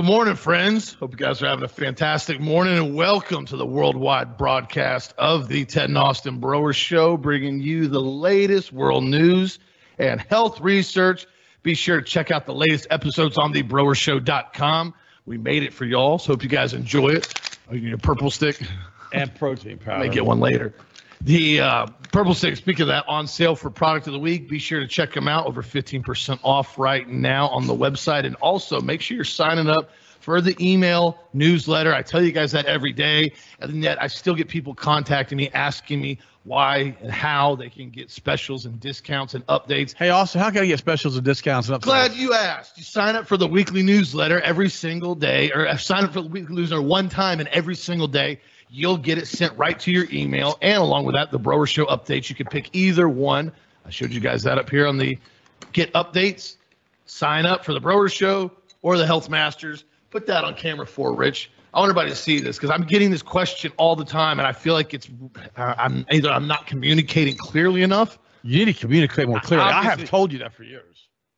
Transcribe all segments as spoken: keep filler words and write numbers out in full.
morning, friends. Hope you guys are having a fantastic morning, and welcome to the worldwide broadcast of the Ted and Austin Broer Show, bringing you the latest world news and health research. Be sure to check out the latest episodes on the broer show dot com. We made it for y'all, so hope you guys enjoy it. Oh, you need a purple stick? And protein powder. I may get one later. The uh, purple stick, speaking of that, on sale for product of the week. Be sure to check them out. Over fifteen percent off right now on the website. And also make sure you're signing up for the email newsletter. I tell you guys that every day. And yet I still get people contacting me, asking me why and how they can get specials and discounts and updates. Hey, Austin, how can I get specials and discounts and updates? Glad you asked. You sign up for the weekly newsletter every single day, or sign up for the weekly newsletter one time, and every single day you'll get it sent right to your email. And along with that, the Broer Show updates. You can pick either one. I showed you guys that up here on the Get Updates. Sign up for the Broer Show or the Health Masters. Put that on camera for Rich. I want everybody to see this because I'm getting this question all the time, and I feel like it's uh, I'm either I'm not communicating clearly enough. You need to communicate more clearly. Obviously, I have told you that for years.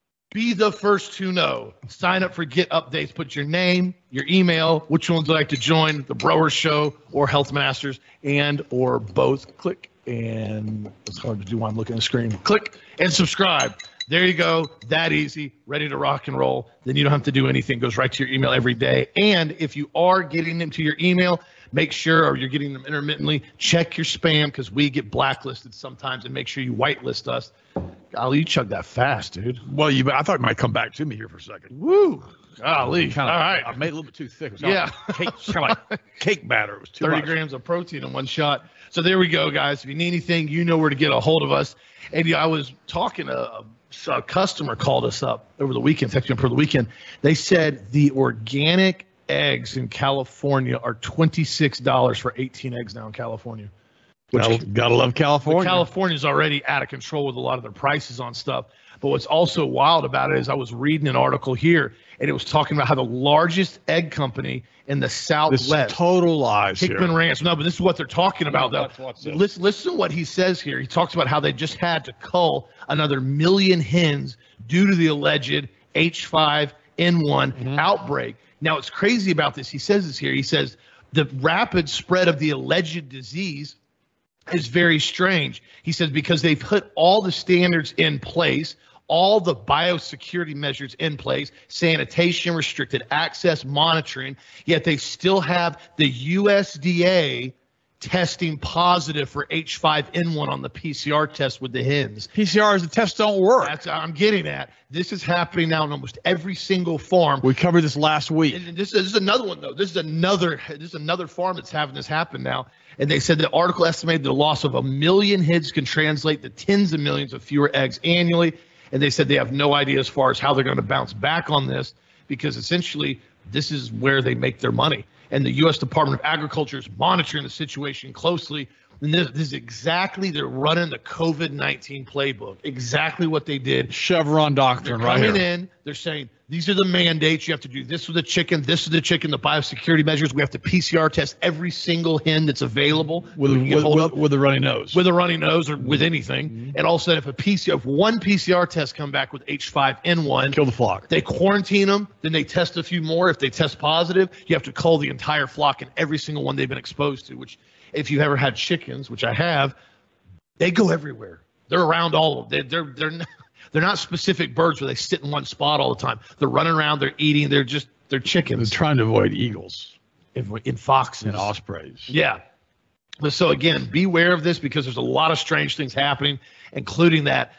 Be the first to know. Sign up for Get Updates. Put your name, your email, which ones would like to join the Broer Show or Health Masters, and or both. Click, and it's hard to do while I'm looking at the screen. Click and subscribe. There you go. That easy. Ready to rock and roll. Then you don't have to do anything. It goes right to your email every day. And if you are getting them to your email, make sure, or you're getting them intermittently, check your spam because we get blacklisted sometimes, and make sure you whitelist us. Golly, you chugged that fast, dude. Well, you. I thought it might come back to me here for a second. Woo. Golly. Kinda, All right. I made it a little bit too thick. It was Yeah. Cake, kind of like cake batter. It was too thirty much. grams of protein in one shot. So there we go, guys. If you need anything, you know where to get a hold of us. And yeah, I was talking to a, a customer called us up over the weekend, texted me for the weekend. They said the organic eggs in California are twenty-six dollars for eighteen eggs now in California. Which, Gotta, gotta love California. California's already out of control with a lot of their prices on stuff. But what's also wild about it is I was reading an article here, and it was talking about how the largest egg company in the This Southwest, is total lies Hickman here. Ranch. No, but this is what they're talking about, though. What's- what's this? Listen, listen to what he says here. He talks about how they just had to cull another million hens due to the alleged H five N one Mm-hmm. outbreak. Now, what's crazy about this, he says this here. He says the rapid spread of the alleged disease is very strange. He says because they've put all the standards in place, all the biosecurity measures in place, sanitation, restricted access, monitoring, yet they still have the U S D A testing positive for H five N one on the P C R test with the hens. P C Rs, the tests don't work. That's what I'm getting at. This is happening now in almost every single farm. We covered this last week. And this, this is another one, though. This is another this is another farm that's having this happen now. And they said the article estimated the loss of a million hens can translate to tens of millions of fewer eggs annually. And they said they have no idea as far as how they're going to bounce back on this, because essentially this is where they make their money. And the U S Department of Agriculture is monitoring the situation closely. And this, this is exactly, they're running the COVID nineteen playbook. Exactly what they did. Chevron doctrine They're right coming here. in, they're saying, these are the mandates. You have to do this with the chicken, this is the chicken, the biosecurity measures. We have to P C R test every single hen that's available. With, we can get with, hold with, of. with a runny nose. With a runny nose or with anything. Mm-hmm. And all of a sudden, if a P C R, if one P C R test come back with H five N one, Kill the flock. they quarantine them, then they test a few more. If they test positive, you have to cull the entire flock and every single one they've been exposed to, which if you've ever had chickens, which I have, they go everywhere. They're around all of them. They're, they're, they're, not, they're not specific birds where they sit in one spot all the time. They're running around, they're eating, they're just, they're They're chickens trying to avoid eagles in, in foxes. and ospreys. Yeah. But so again, beware of this because there's a lot of strange things happening, including that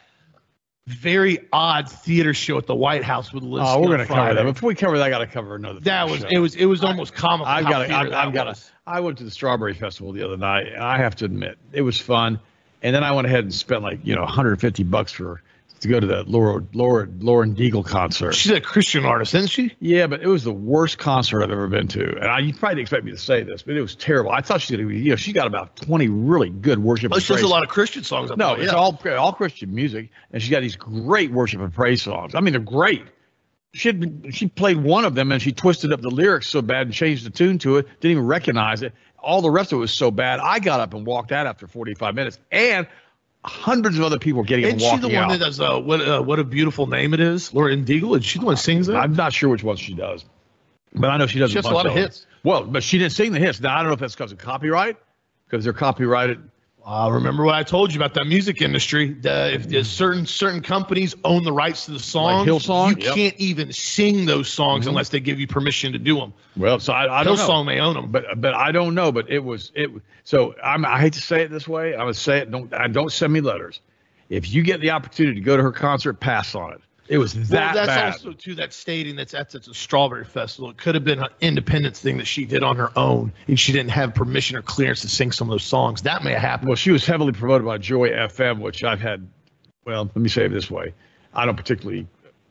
very odd theater show at the White House with Liz. Oh, we're going to cover that. Before we cover that, I got to cover another. That was show. it. Was it was almost comical. I've how got to. theater I've, that I've got to. was. I went to the Strawberry Festival the other night, and I have to admit it was fun. And then I went ahead and spent like you know one hundred fifty bucks for to go to the Laura Laura Lauren Daigle concert. She's a Christian artist, isn't she? Yeah, but it was the worst concert I've ever been to. And I, you probably didn't expect me to say this, but it was terrible. I thought she did. You know, she got about twenty really good worship. Oh, and she does praise. a lot of Christian songs. I No, thought, it's yeah. all all Christian music, and she got these great worship and praise songs. I mean, they're great. She had, she played one of them, and she twisted up the lyrics so bad and changed the tune to it. Didn't even recognize it. All the rest of it was so bad. I got up and walked out after forty-five minutes, and hundreds of other people were getting up Isn't and she walking the one out. that does uh, what? Uh, what a beautiful name it is, Lauren Daigle? Is she the one who sings that? I'm not sure which one she does. But I know she does She has a bunch lot of them. hits. Well, but she didn't sing the hits. Now, I don't know if that's because of copyright, because they're copyrighted. Uh, remember what I told you about that music industry? The, if there's certain certain companies own the rights to the songs, Hillsong? you Yep. can't even sing those songs Mhm. unless they give you permission to do them. Well, so I, I don't know. Hillsong may own them, But but I don't know. But it was it. So I'm, I hate to say it this way. I would say it. Don't I don't send me letters. If you get the opportunity to go to her concert, pass on it. It was that well, that's bad. also too that stating that's that's it's a Strawberry Festival. It could have been an independence thing that she did on her own, and she didn't have permission or clearance to sing some of those songs. That may have happened. Well, she was heavily promoted by Joy F M, which I've had. Well, let me say it this way: I don't particularly,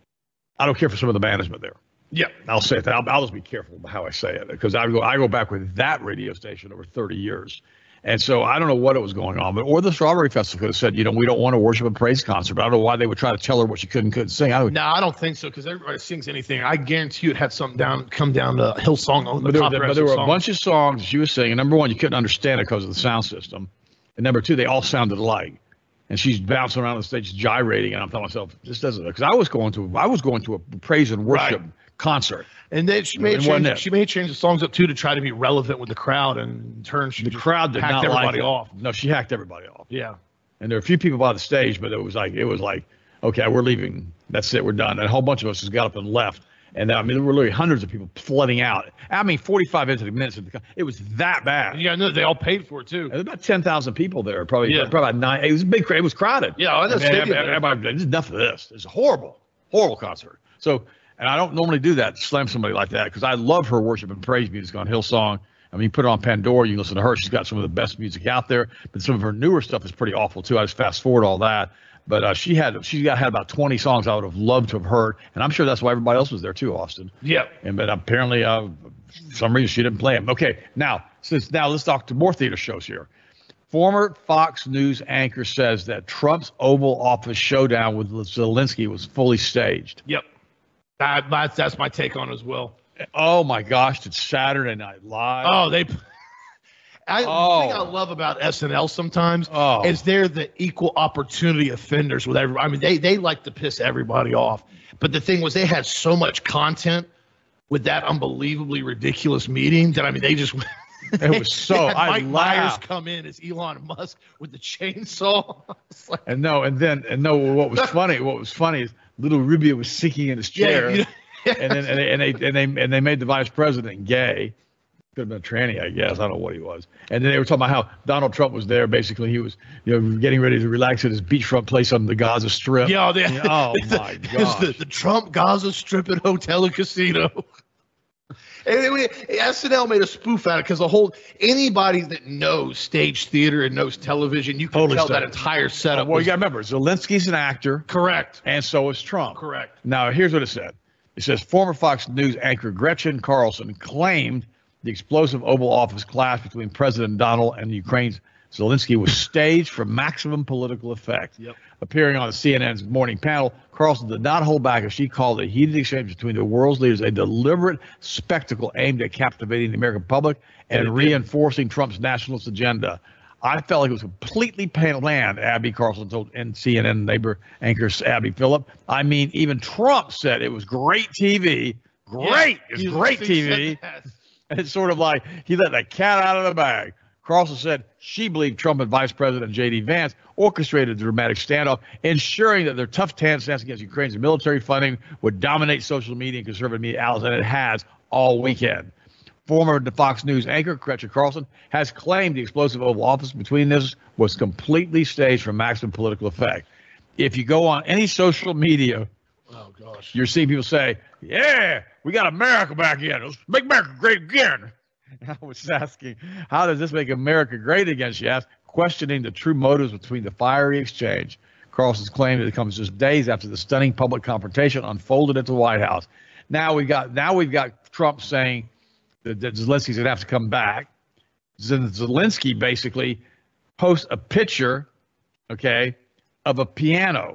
I don't care for some of the management there. Yeah, I'll say it. I'll, I'll just be careful about how I say it because I go I go back with that radio station over thirty years. And so I don't know what it was going on, but or the Strawberry Festival could have said, you know, we don't want a worship and praise concert. But I don't know why they would try to tell her what she could and couldn't sing. I would, no, I don't think so because everybody sings anything. I guarantee you it had something down come down to Hillsong on the but there, copyright but there were a song. bunch of songs she was singing. Number one, you couldn't understand it because of the sound system, and number two, they all sounded alike. And she's bouncing around the stage, gyrating, and I'm telling myself, this doesn't. Because I was going to, I was going to a praise and worship Right. concert. And then she may It wasn't change, it. she may change the songs up too to try to be relevant with the crowd, and in turn she The just crowd did hacked not everybody like it. off. No, she hacked everybody off. Yeah, And there were a few people by the stage, but it was like it was like, okay, we're leaving. That's it, we're done. And a whole bunch of us just got up and left. And I mean, there were literally hundreds of people flooding out. I mean, forty-five minutes. Of the, it was that bad. yeah, no, they all paid for it too. There was about ten thousand people there, probably, Yeah. probably about nine. It was a big crowd. It was crowded. Yeah, I know, And stadium everybody, there. everybody, this is enough of this. It's a horrible, horrible concert. So, and I don't normally do that, slam somebody like that, because I love her worship and praise music on Hillsong. I mean, you put it on Pandora, you can listen to her. She's got some of the best music out there, but some of her newer stuff is pretty awful too. I just fast forward all that. But uh, she had she got had about twenty songs I would have loved to have heard, and I'm sure that's why everybody else was there too, Austin. Yeah, And but apparently, uh, for some reason she didn't play them. Okay, now since now let's talk to more theater shows here. Former Fox News anchor says that Trump's Oval Office showdown with Zelensky was fully staged. yep. That, that's that's my take on it as well. Oh my gosh, it's Saturday Night Live. Oh, they. I, Oh. The thing I love about S N L sometimes Oh. is they're the equal opportunity offenders with every. I mean, they they like to piss everybody off. But the thing was, they had so much content with that unbelievably ridiculous meeting that I mean, they just. It was so- they had I Mike Myers laughed. come in as Elon Musk with the chainsaw. It's like, And no, and then and no, what was funny? What was funny is little Rubio was sinking in his chair, yeah, you know, and then and they, and they and they and they made the vice president gay. Could have been a tranny, I guess. I don't know what he was. And then they were talking about how Donald Trump was there. Basically, he was, you know, getting ready to relax at his beachfront place on the Gaza Strip. yeah, they, Oh the, my it's gosh. the, the Trump Gaza Strip and Hotel and Casino. And anyway, S N L made a spoof out of it because the whole anybody that knows stage theater and knows television, you can Totally tell staged. that entire setup. Well, was you got to remember, Zelensky's an actor, correct. and so is Trump. Correct. Now, here's what it said. It says former Fox News anchor Gretchen Carlson claimed the explosive Oval Office clash between President Donald and Ukraine's Zelensky was staged for maximum political effect. Yep. Appearing on C N N's morning panel, Carlson did not hold back as she called the heated exchange between the world's leaders a deliberate spectacle aimed at captivating the American public and And it did. reinforcing Trump's nationalist agenda. I felt like it was completely planned, Abby Carlson told C N N neighbor anchor Abby Phillip. I mean, even Trump said it was great T V. Great. Yeah, It's he- great he T said V. that. And it's sort of like he let the cat out of the bag. Carlson said she believed Trump and Vice President J D Vance orchestrated the dramatic standoff, ensuring that their tough stance against Ukraine's military funding would dominate social media and conservative media outlets, and it has all weekend. Former Fox News anchor Gretchen Carlson has claimed the explosive Oval Office between this was completely staged for maximum political effect. If you go on any social media, Oh gosh. you're seeing people say, yeah, we got America back in. Let's make America great again. I was asking, how does this make America great again, she asked, questioning the true motives between the fiery exchange. Carlson's claim that it comes just days after the stunning public confrontation unfolded at the White House. Now we got now we've got Trump saying that, that Zelensky's going to have to come back. Zelensky basically posts a picture, okay, of a piano.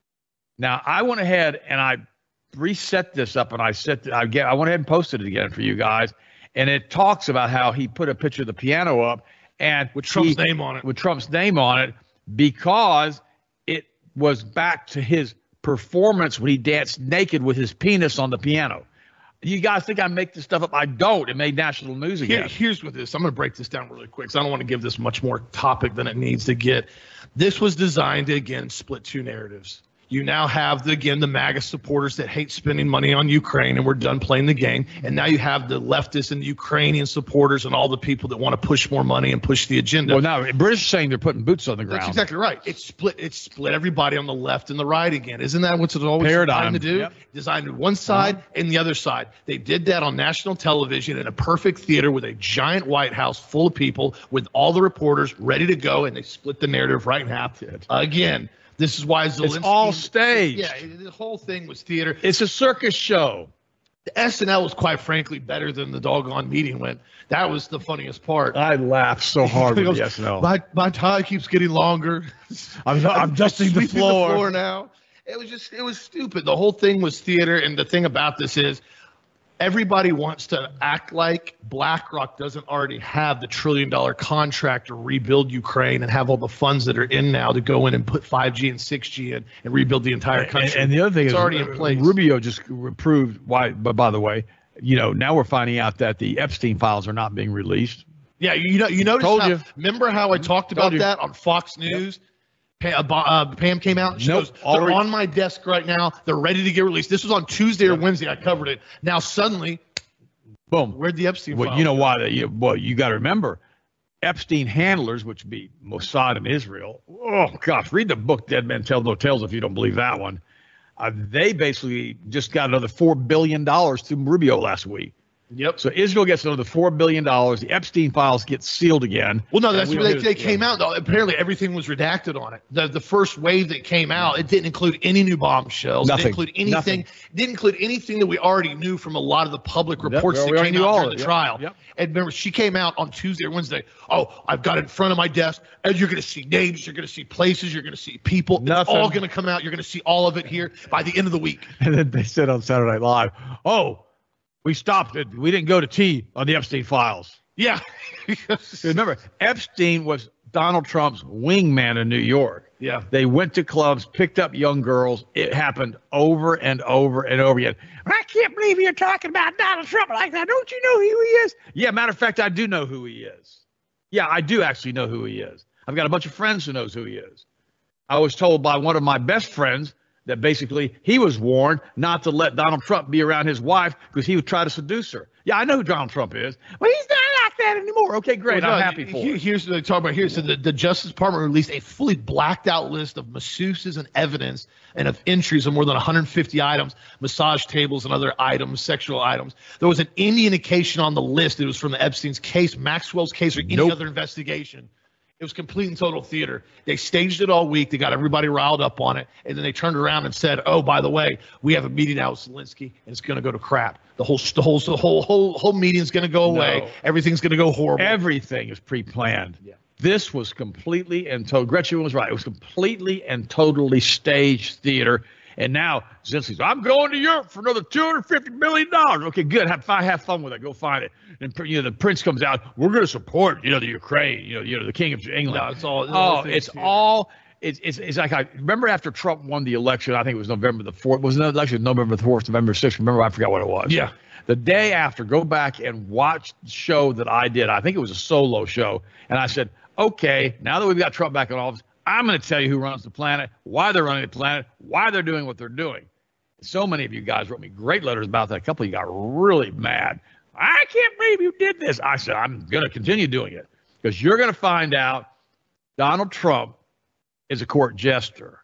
Now I went ahead and I reset this up, and I set I get I went ahead and posted it again for you guys, and it talks about how he put a picture of the piano up and With Trump's he- name on it. with Trump's name on it because it was back to his performance when he danced naked with his penis on the piano. You guys think I make this stuff up? I don't. It made national news again. Here, here's what this. I'm going to break this down really quick because I don't want to give this much more topic than it needs to get. This was designed to, again, split two narratives. You now have, the, again, the MAGA supporters that hate spending money on Ukraine and we're done playing the game. And now you have the leftists and the Ukrainian supporters and all the people that want to push more money and push the agenda. Well, now, British are saying they're putting boots on the ground. That's exactly right. It split It split everybody on the left and the right again. Isn't that what it's always Paradigm. designed to do? Yep. Designed to one side uh-huh. and the other side. They did that on national television in a perfect theater with a giant White House full of people with all the reporters ready to go, and they split the narrative right in half. Again. This is why Zelensky. It's all staged. Yeah, the whole thing was theater. It's a circus show. The S N L was quite frankly better than the doggone meeting went. That was the funniest part. I laughed so hard with the S N L. My my tie keeps getting longer. I'm, I'm dusting the floor. the floor now. It was just it was stupid. The whole thing was theater, and the thing about this is everybody wants to act like BlackRock doesn't already have the trillion dollar contract to rebuild Ukraine and have all the funds that are in now to go in and put five G and six G in and rebuild the entire country. And, and the other thing it's is already in place. Rubio just proved why, but by the way, you know, now we're finding out that the Epstein files are not being released. Yeah, you know, you notice Told how, you. remember how I talked about you. that on Fox News? Yep. Pam, uh, Pam came out and she nope, goes, they're already. on my desk right now. They're ready to get released. This was on Tuesday or Wednesday. I covered it. Now suddenly, boom. Where'd the Epstein well, file you know go? why? That, you, well, you got to remember, Epstein handlers, which would be Mossad in Israel. Oh, gosh, read the book Dead Men Tell No Tales if you don't believe that one. Uh, they basically just got another four billion dollars through Rubio last week. Yep. So Israel gets another four billion dollars. The Epstein files get sealed again. Well, no, that's we where they, they it, came yeah. out. Though. Apparently, everything was redacted on it. The the first wave that came out, it didn't include any new bombshells. Nothing. It didn't include anything. Nothing. Didn't include anything that we already knew from a lot of the public reports Yep, that came out during the yep. trial. Yep. And remember, she came out on Tuesday or Wednesday. Oh, I've got it in front of my desk, and you're going to see names, you're going to see places, you're going to see people. Nothing. It's all going to come out. You're going to see all of it here by the end of the week. And then they said on Saturday Night Live, oh, we stopped it. We didn't go to T on the Epstein files. Yeah. Remember, Epstein was Donald Trump's wingman in New York. Yeah. They went to clubs, picked up young girls. It happened over and over and over again. I can't believe you're talking about Donald Trump like that. Don't you know who he is? Yeah, matter of fact, I do know who he is. Yeah, I do actually know who he is. I've got a bunch of friends who knows who he is. I was told by one of my best friends that basically he was warned not to let Donald Trump be around his wife because he would try to seduce her. Yeah, I know who Donald Trump is. Well, he's not like that anymore. Okay, great. Well, I'm no, happy for here, it. Here's what they talk about here. So the, the Justice Department released a fully blacked out list of masseuses and evidence and of entries of more than one hundred fifty items, massage tables and other items, sexual items. There was an any indication on the list. It was from the Epstein's case, Maxwell's case, or any Nope. other investigation. It was complete and total theater. They staged it all week. They got everybody riled up on it. And then they turned around and said, oh, by the way, we have a meeting now with Zelensky, and it's going to go to crap. The whole the whole the whole whole, whole meeting is going to go away. No. Everything's going to go horrible. Everything is pre-planned. Yeah. This was completely and totally, Gretchen was right. It was completely and totally staged theater. And now Zelensky's, I'm going to Europe for another two hundred fifty million dollars. Okay, good. Have, have fun with it. Go find it. And you know, the prince comes out. We're going to support, you know, the Ukraine. You know, you know, the king of England. No, it's all. Oh, it's all. It's, it's it's like I remember after Trump won the election. I think it was November the fourth. Was the election November the fourth, November sixth? Remember, I forgot what it was. Yeah. The day after, go back and watch the show that I did. I think it was a solo show, and I said, okay, now that we've got Trump back in office, I'm going to tell you who runs the planet, why they're running the planet, why they're doing what they're doing. So many of you guys wrote me great letters about that. A couple of you got really mad. I can't believe you did this. I said, I'm going to continue doing it because you're going to find out Donald Trump is a court jester.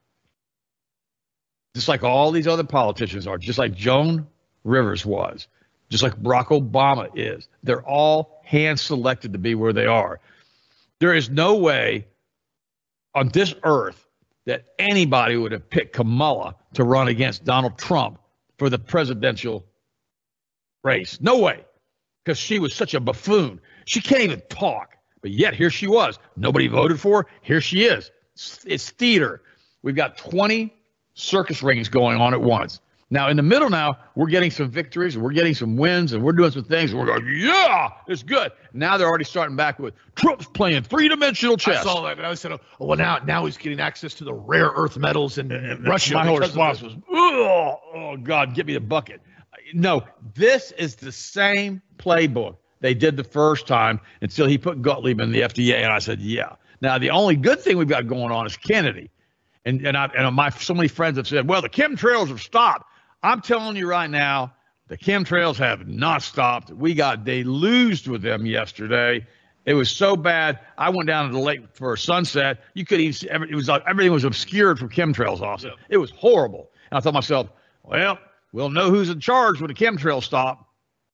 Just like all these other politicians are, just like Joan Rivers was, just like Barack Obama is. They're all hand-selected to be where they are. There is no way on this earth that anybody would have picked Kamala to run against Donald Trump for the presidential race. No way, because she was such a buffoon. She can't even talk, but yet here she was. Nobody voted for her. Here she is. It's, it's theater. We've got twenty circus rings going on at once. Now, in the middle now, we're getting some victories, and we're getting some wins, and we're doing some things, and we're going, yeah, it's good. Now they're already starting back with Trump's playing three-dimensional chess. I saw that, and I said, oh, well, now now he's getting access to the rare earth metals in, in Russia. My whole because of response this. was, oh, oh, God, give me the bucket. No, this is the same playbook they did the first time until he put Gottlieb in the F D A, and I said, yeah. Now, the only good thing we've got going on is Kennedy. And and, I, and my so many friends have said, well, the chemtrails have stopped. I'm telling you right now, the chemtrails have not stopped. We got deluged with them yesterday. It was so bad. I went down to the lake for a sunset. You couldn't even see. It was like everything was obscured from chemtrails. Also, yeah. It was horrible. And I thought to myself, well, we'll know who's in charge when the chemtrails stop.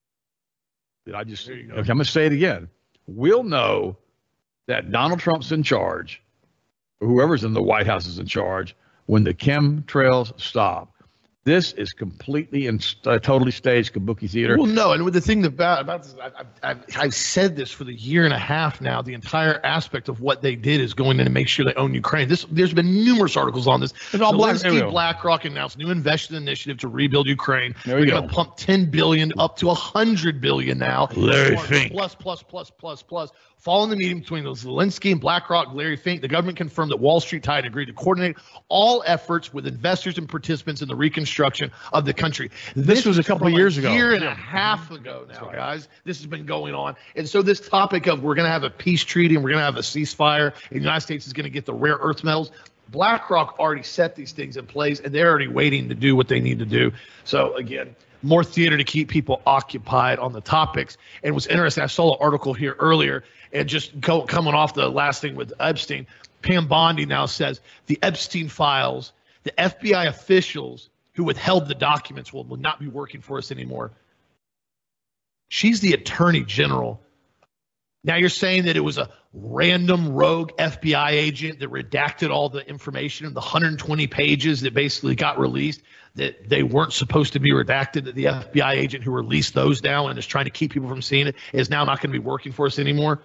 Did I just? Okay, I'm going to say it again. We'll know that Donald Trump's in charge, or whoever's in the White House is in charge, when the chemtrails stop. This is completely and uh, totally staged kabuki theater. Well, no, and with the thing about about this, I, I, I've, I've said this for the year and a half now. The entire aspect of what they did is going in to make sure they own Ukraine. This there's been numerous articles on this. It's all black. Zelensky, BlackRock announced new investment initiative to rebuild Ukraine. There we They're go. going to pump ten billion up to one hundred billion now. Larry Fink. Plus, plus, plus, plus, plus. Following the meeting between Zelensky and BlackRock, Larry Fink, the government confirmed that Wall Street Tide agreed to coordinate all efforts with investors and participants in the reconstruction of the country. This, this was a couple of years a ago. A year and a half ago now, right. guys. This has been going on. And so this topic of we're going to have a peace treaty and we're going to have a ceasefire and the United States is going to get the rare earth metals, BlackRock already set these things in place, and they're already waiting to do what they need to do. So, again, more theater to keep people occupied on the topics. And what's interesting, I saw an article here earlier, and just go, coming off the last thing with Epstein, Pam Bondi now says the Epstein files, the F B I officials who withheld the documents will, will not be working for us anymore. She's the attorney general. Now you're saying that it was a random rogue F B I agent that redacted all the information in the one hundred twenty pages that basically got released, that they weren't supposed to be redacted, that the F B I agent who released those down and is trying to keep people from seeing it is now not going to be working for us anymore.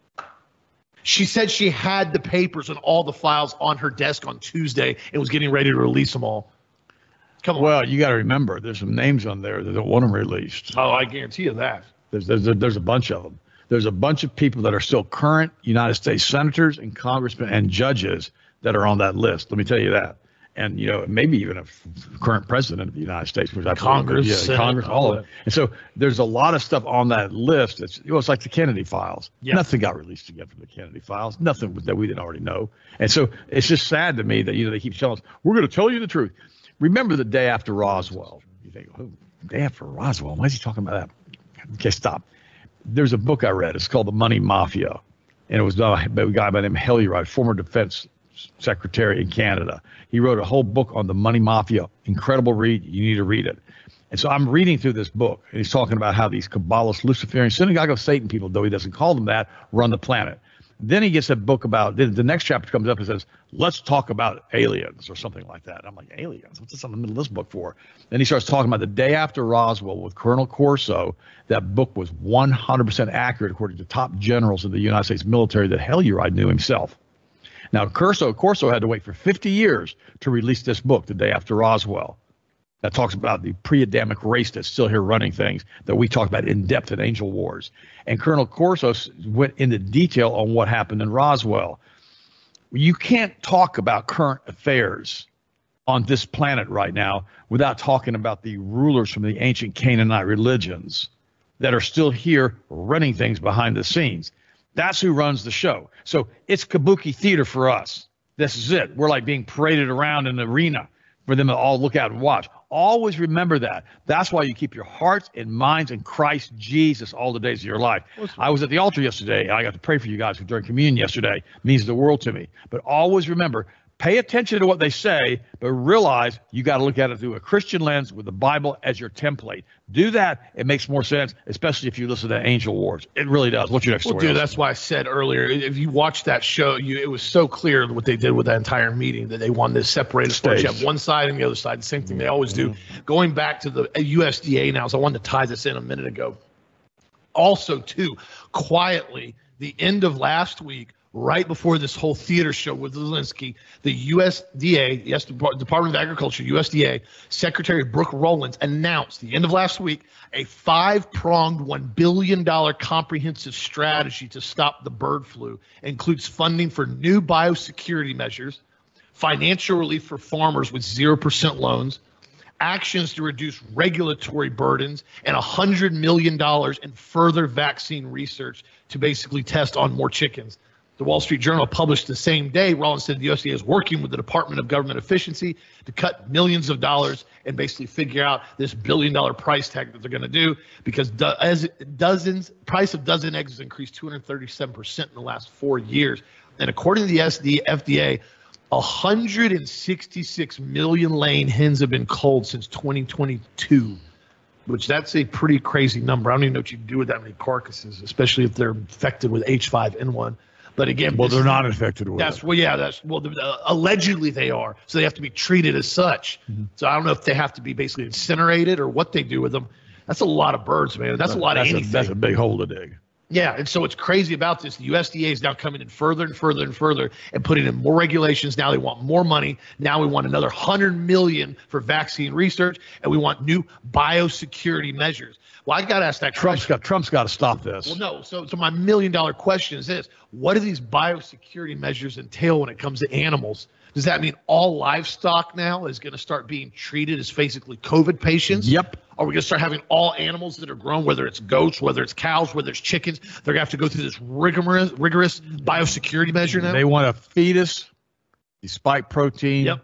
She said she had the papers and all the files on her desk on Tuesday and was getting ready to release them all. Come on. Well, you got to remember, there's some names on there that don't want them released. Oh, I guarantee you that. There's, there's, there's a bunch of them. There's a bunch of people that are still current United States senators and congressmen and judges that are on that list. Let me tell you that. And, you know, maybe even a f- current president of the United States, which I Congress, yeah, Senate, Congress, all of it. And so there's a lot of stuff on that list. That's, you know, it's like the Kennedy files. Yeah. Nothing got released again from the Kennedy files. Nothing that we didn't already know. And so it's just sad to me that, you know, they keep telling us, we're going to tell you the truth. Remember the day after Roswell. You think, oh, day after Roswell? Why is he talking about that? Okay, stop. There's a book I read. It's called The Money Mafia. And it was done by a guy by the name of Hellywright, former defense secretary in Canada. He wrote a whole book on the money mafia. Incredible read. You need to read it. And so I'm reading through this book, and he's talking about how these Kabbalist, Luciferian, synagogue of Satan people, though he doesn't call them that, run the planet. Then he gets a book about, the next chapter comes up and says, let's talk about aliens or something like that. And I'm like, aliens? What's this in the middle of this book for? Then he starts talking about the day after Roswell with Colonel Corso. That book was one hundred percent accurate according to top generals of the United States military that Hellywright knew himself. Now, Corso, Corso had to wait for fifty years to release this book the day after Roswell. That talks about the pre-Adamic race that's still here running things that we talk about in depth in Angel Wars. And Colonel Corso went into detail on what happened in Roswell. You can't talk about current affairs on this planet right now without talking about the rulers from the ancient Canaanite religions that are still here running things behind the scenes. That's who runs the show. So it's kabuki theater for us. This is it. We're like being paraded around in the arena for them to all look out and watch. Always remember that. That's why you keep your hearts and minds in Christ Jesus all the days of your life. I was at the altar yesterday, and I got to pray for you guys during communion yesterday. It means the world to me. But always remember, pay attention to what they say, but realize you got to look at it through a Christian lens with the Bible as your template. Do that. It makes more sense, especially if you listen to Angel Wars. It really does. What's your next well, story? Dude, that's why I said earlier, if you watch that show, you it was so clear what they did with that entire meeting that they wanted to separate us. You have one side and the other side. The same thing they always do. Mm-hmm. Going back to the U S D A now, so I wanted to tie this in a minute ago. Also, too, quietly, the end of last week, right before this whole theater show with Zelensky, the U S D A, yes, Department of Agriculture, U S D A, Secretary Brooke Rollins announced the end of last week a five-pronged one billion dollars comprehensive strategy to stop the bird flu. It includes funding for new biosecurity measures, financial relief for farmers with zero percent loans, actions to reduce regulatory burdens, and one hundred million dollars in further vaccine research to basically test on more chickens. The Wall Street Journal published the same day, Rollins said the U S D A is working with the Department of Government Efficiency to cut millions of dollars and basically figure out this billion dollar price tag that they're going to do, because do, as dozens price of dozen eggs has increased two hundred thirty-seven percent in the last four years. And according to the F D A, one hundred sixty-six million laying hens have been culled since twenty twenty-two, which that's a pretty crazy number. I don't even know what you do with that many carcasses, especially if they're infected with H five N one. But again, well, they're not infected with that's it. well, yeah, that's well, uh, allegedly they are, so they have to be treated as such. Mm-hmm. So I don't know if they have to be basically incinerated or what they do with them. That's a lot of birds, man. That's a lot that's of anything. A, that's a big hole to dig. Yeah, and so what's crazy about this, the U S D A is now coming in further and further and further and putting in more regulations. Now they want more money. Now we want another one hundred million dollars for vaccine research, and we want new biosecurity measures. Well, I got to ask that Trump's question. got Trump's got to stop this. Well, no. So, so my million dollar question is this: what do these biosecurity measures entail when it comes to animals? Does that mean all livestock now is going to start being treated as basically COVID patients? Yep. Are we going to start having all animals that are grown, whether it's goats, whether it's cows, whether it's chickens, they're going to have to go through this rigorous, rigorous biosecurity measure now? They want a fetus, the spike protein. Yep.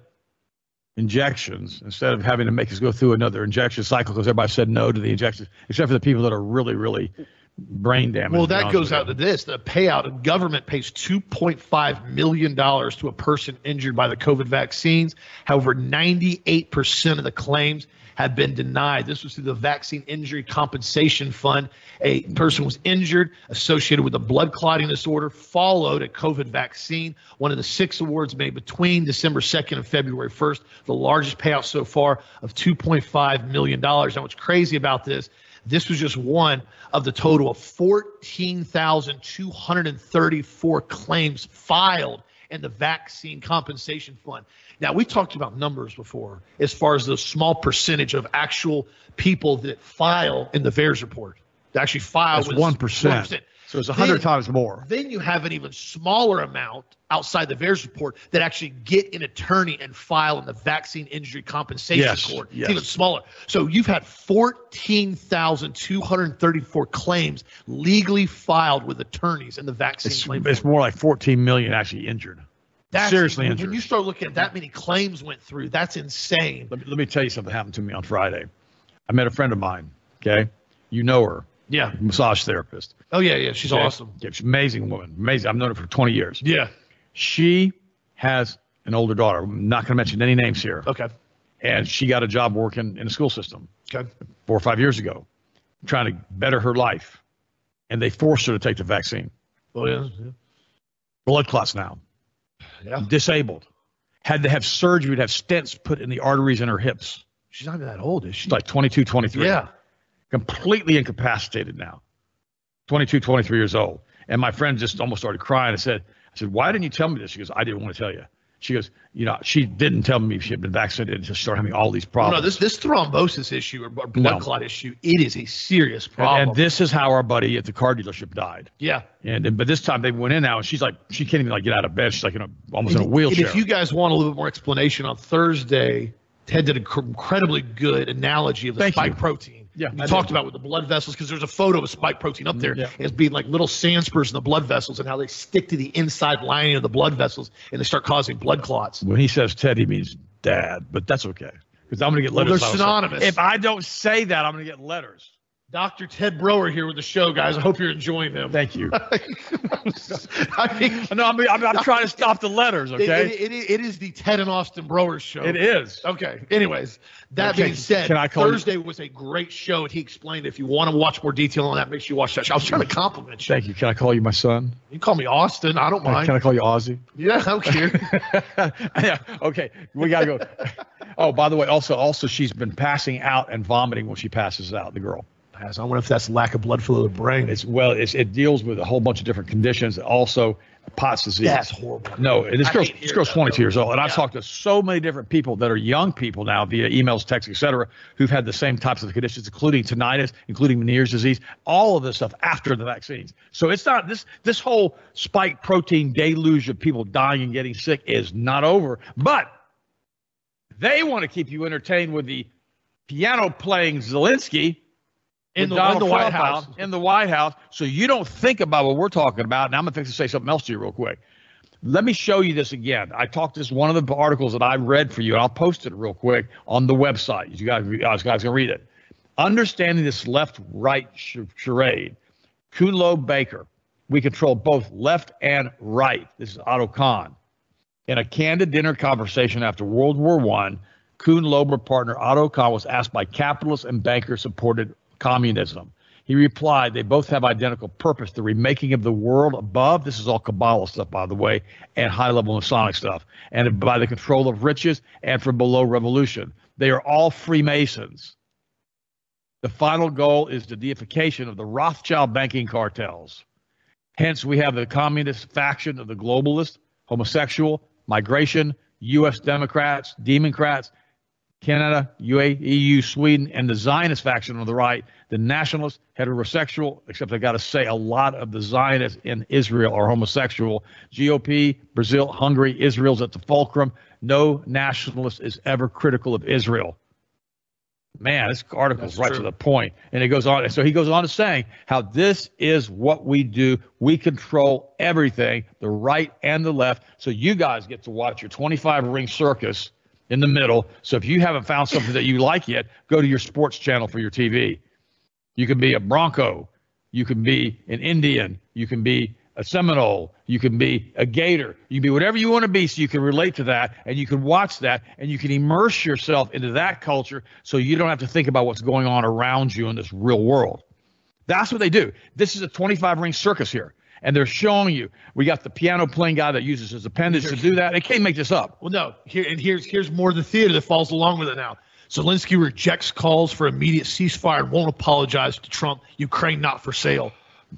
Injections instead of having to make us go through another injection cycle because everybody said no to the injections, except for the people that are really, really brain damaged. Well, that goes out to this. The payout, the government pays two point five million dollars to a person injured by the COVID vaccines. However, ninety-eight percent of the claims had been denied. This was through the Vaccine Injury Compensation Fund. A person was injured associated with a blood clotting disorder, followed a COVID vaccine. One of the six awards made between December second and February first, the largest payout so far of two point five million dollars. Now, what's crazy about this, this was just one of the total of fourteen thousand two hundred thirty-four claims filed in the Vaccine Compensation Fund. Now, we talked about numbers before as far as the small percentage of actual people that file in the V A E R S report. They actually file That's with one percent. So it's one hundred times more. Then you have an even smaller amount outside the V A E R S report that actually get an attorney and file in the Vaccine Injury Compensation Yes, Court. yes. It's even smaller. So you've had fourteen thousand two hundred thirty-four claims legally filed with attorneys in the vaccine It's, claim. it's more like fourteen million actually injured. That's, Seriously when injured. When you start looking at that many claims went through, that's insane. Let me, let me tell you something happened to me on Friday. I met a friend of mine, okay? You know her. Yeah. Massage therapist. Oh, yeah, yeah. She's Okay? awesome. Yeah, she's an amazing woman. Amazing. I've known her for twenty years. Yeah. She has an older daughter. I'm not going to mention any names here. Okay. And she got a job working in a school system Okay. four or five years ago, trying to better her life. And they forced her to take the vaccine. Oh, yeah. yeah. Blood clots now. Yeah. Disabled. Had to have surgery to have stents put in the arteries in her hips. She's not even that old, is she? She's like twenty-two, twenty-three. Yeah. Completely incapacitated now. twenty-two, twenty-three years old. And my friend just almost started crying. I said, I said, why didn't you tell me this? She goes, I didn't want to tell you. She goes, you know, she didn't tell me she had been vaccinated and just started having all these problems. No, this this thrombosis issue or blood No. clot issue, it is a serious and, problem. and this is how our buddy at the car dealership died. yeah. And but this time they went in now and she's like, she can't even like get out of bed. She's like in a, almost in a And- wheelchair. And if you guys want a little bit more explanation on Thursday, Ted did an incredibly good analogy of the Thank spike you. protein. Yeah, you I talked did. about with the blood vessels, because there's a photo of a spike protein up there Yeah. as being like little sand spurs in the blood vessels and how they stick to the inside lining of the blood vessels and they start causing blood clots. when he says Ted, he means dad, but that's okay. Because I'm going to get Well, letters. they're if I don't say- synonymous. If I don't say that, I'm going to get letters. Doctor Ted Brower here with the show, guys. I hope you're enjoying them. Thank you. I mean, No, I'm, I'm, I'm trying to stop the letters, it, okay? it, it, it is the Ted and Austin Brower show. It is. Okay. Anyways, that Okay, being said, can I call you- Thursday was a great show, and he explained if you want to watch more detail on that, make sure you watch that show. I was trying to compliment you. Thank you. Can I call you my son? You can call me Austin. I don't mind. Can I call you Ozzy? Yeah, I don't care. Yeah. Okay. We got to go. Oh, by the way, also, also, she's been passing out and vomiting when she passes out, the girl. Pass. I wonder if that's lack of blood flow to the brain. It's well, it's, it deals with a whole bunch of different conditions. Also, Pott's disease. That's horrible. No, and this I girl's, hate this hearing girl's that, twenty-two though. years old, and I've Yeah. talked to so many different people that are young people now via emails, texts, et cetera, who've had the same types of conditions, including tinnitus, including Meniere's disease, all of this stuff after the vaccines. So it's not this this whole spike protein deluge of people dying and getting sick is not over, but they want to keep you entertained with the piano playing Zelensky in the, Donald in the White Trump House. out in the White House. So you don't think about what we're talking about. Now I'm going to fix to say something else to you real quick. Let me show you this again. I talked this one of the articles that I read for you, and I'll post it real quick on the website. You guys, you guys can read it. Understanding this left-right charade. Kuhn Loeb Baker. We control both left and right. This is Otto Kahn. In a candid dinner conversation after World War One, Kuhn Loeb partner Otto Kahn was asked by capitalists and bankers supported communism. He replied, they both have identical purpose, the remaking of the world above. This is all Kabbalah stuff, by the way, and high-level Masonic stuff, and by the control of riches and from below revolution. They are all Freemasons. The final goal is the deification of the Rothschild banking cartels. Hence, we have the communist faction of the globalists, homosexual, migration, U S Democrats, Democrats, Canada, U A E, E U, Sweden, and the Zionist faction on the right, the nationalist, heterosexual, except I got to say a lot of the Zionists in Israel are homosexual. G O P, Brazil, Hungary, Israel's at the fulcrum. No nationalist is ever critical of Israel. Man, this article's right true. to the point. And it goes on. So he goes on to saying how this is what we do. We control everything, the right and the left. So you guys get to watch your twenty-five ring circus in the middle. So if you haven't found something that you like yet, go to your sports channel for your T V. You can be a Bronco. You can be an Indian. You can be a Seminole. You can be a Gator. You can be whatever you want to be so you can relate to that, and you can watch that, and you can immerse yourself into that culture so you don't have to think about what's going on around you in this real world. That's what they do. This is a twenty-five ring circus here. And they're showing you. We got the piano playing guy that uses his appendage to do that. They can't make this up. Well, no. Here and here's here's more of the theater that falls along with it now. Zelensky rejects calls for immediate ceasefire and won't apologize to Trump. Ukraine not for sale.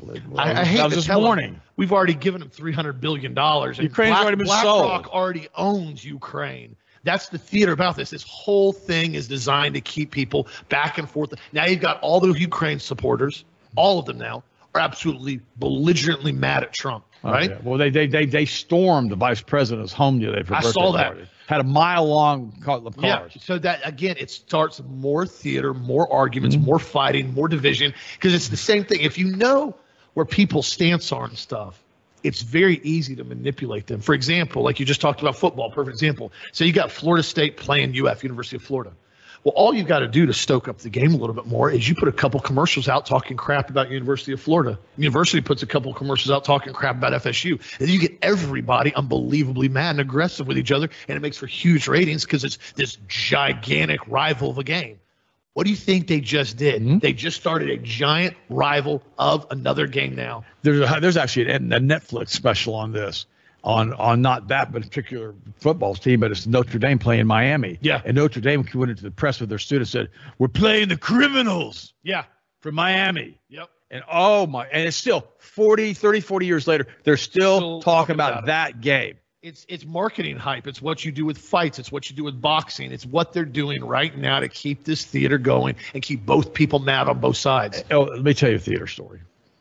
I, I hate that was to this tell morning. Him, we've already given him three hundred billion dollars. And Ukraine's Black, already been BlackRock sold. already owns Ukraine. That's the theater about this. This whole thing is designed to keep people back and forth. Now you've got all the Ukraine supporters, all of them now, are absolutely belligerently mad at Trump, right? Okay. Well, they, they they they stormed the vice president's home today for I birthday saw that. party. Had a mile long cars. Yeah. So that again, it starts more theater, more arguments, Mm-hmm. more fighting, more division, because it's the same thing. If you know where people's stance are and stuff, it's very easy to manipulate them. For example, like you just talked about football, perfect example. So you got Florida State playing U F, University of Florida. Well, all you've got to do to stoke up the game a little bit more is you put a couple commercials out talking crap about University of Florida. University puts a couple commercials out talking crap about F S U. And you get everybody unbelievably mad and aggressive with each other, and it makes for huge ratings because it's this gigantic rival of a game. What do you think they just did? Mm-hmm. They just started a giant rival of another game now. There's a, there's actually a, a Netflix special on this. On on not that particular football team, but it's Notre Dame playing Miami. Yeah. And Notre Dame went into the press with their students and said, we're playing the criminals. Yeah. From Miami. Yep. And oh my, and it's still forty, thirty, forty years later, they're still, still talking, talking about, about that game. It's it's marketing hype. It's what you do with fights. It's what you do with boxing. It's what they're doing right now to keep this theater going and keep both people mad on both sides. Oh, let me tell you a theater story.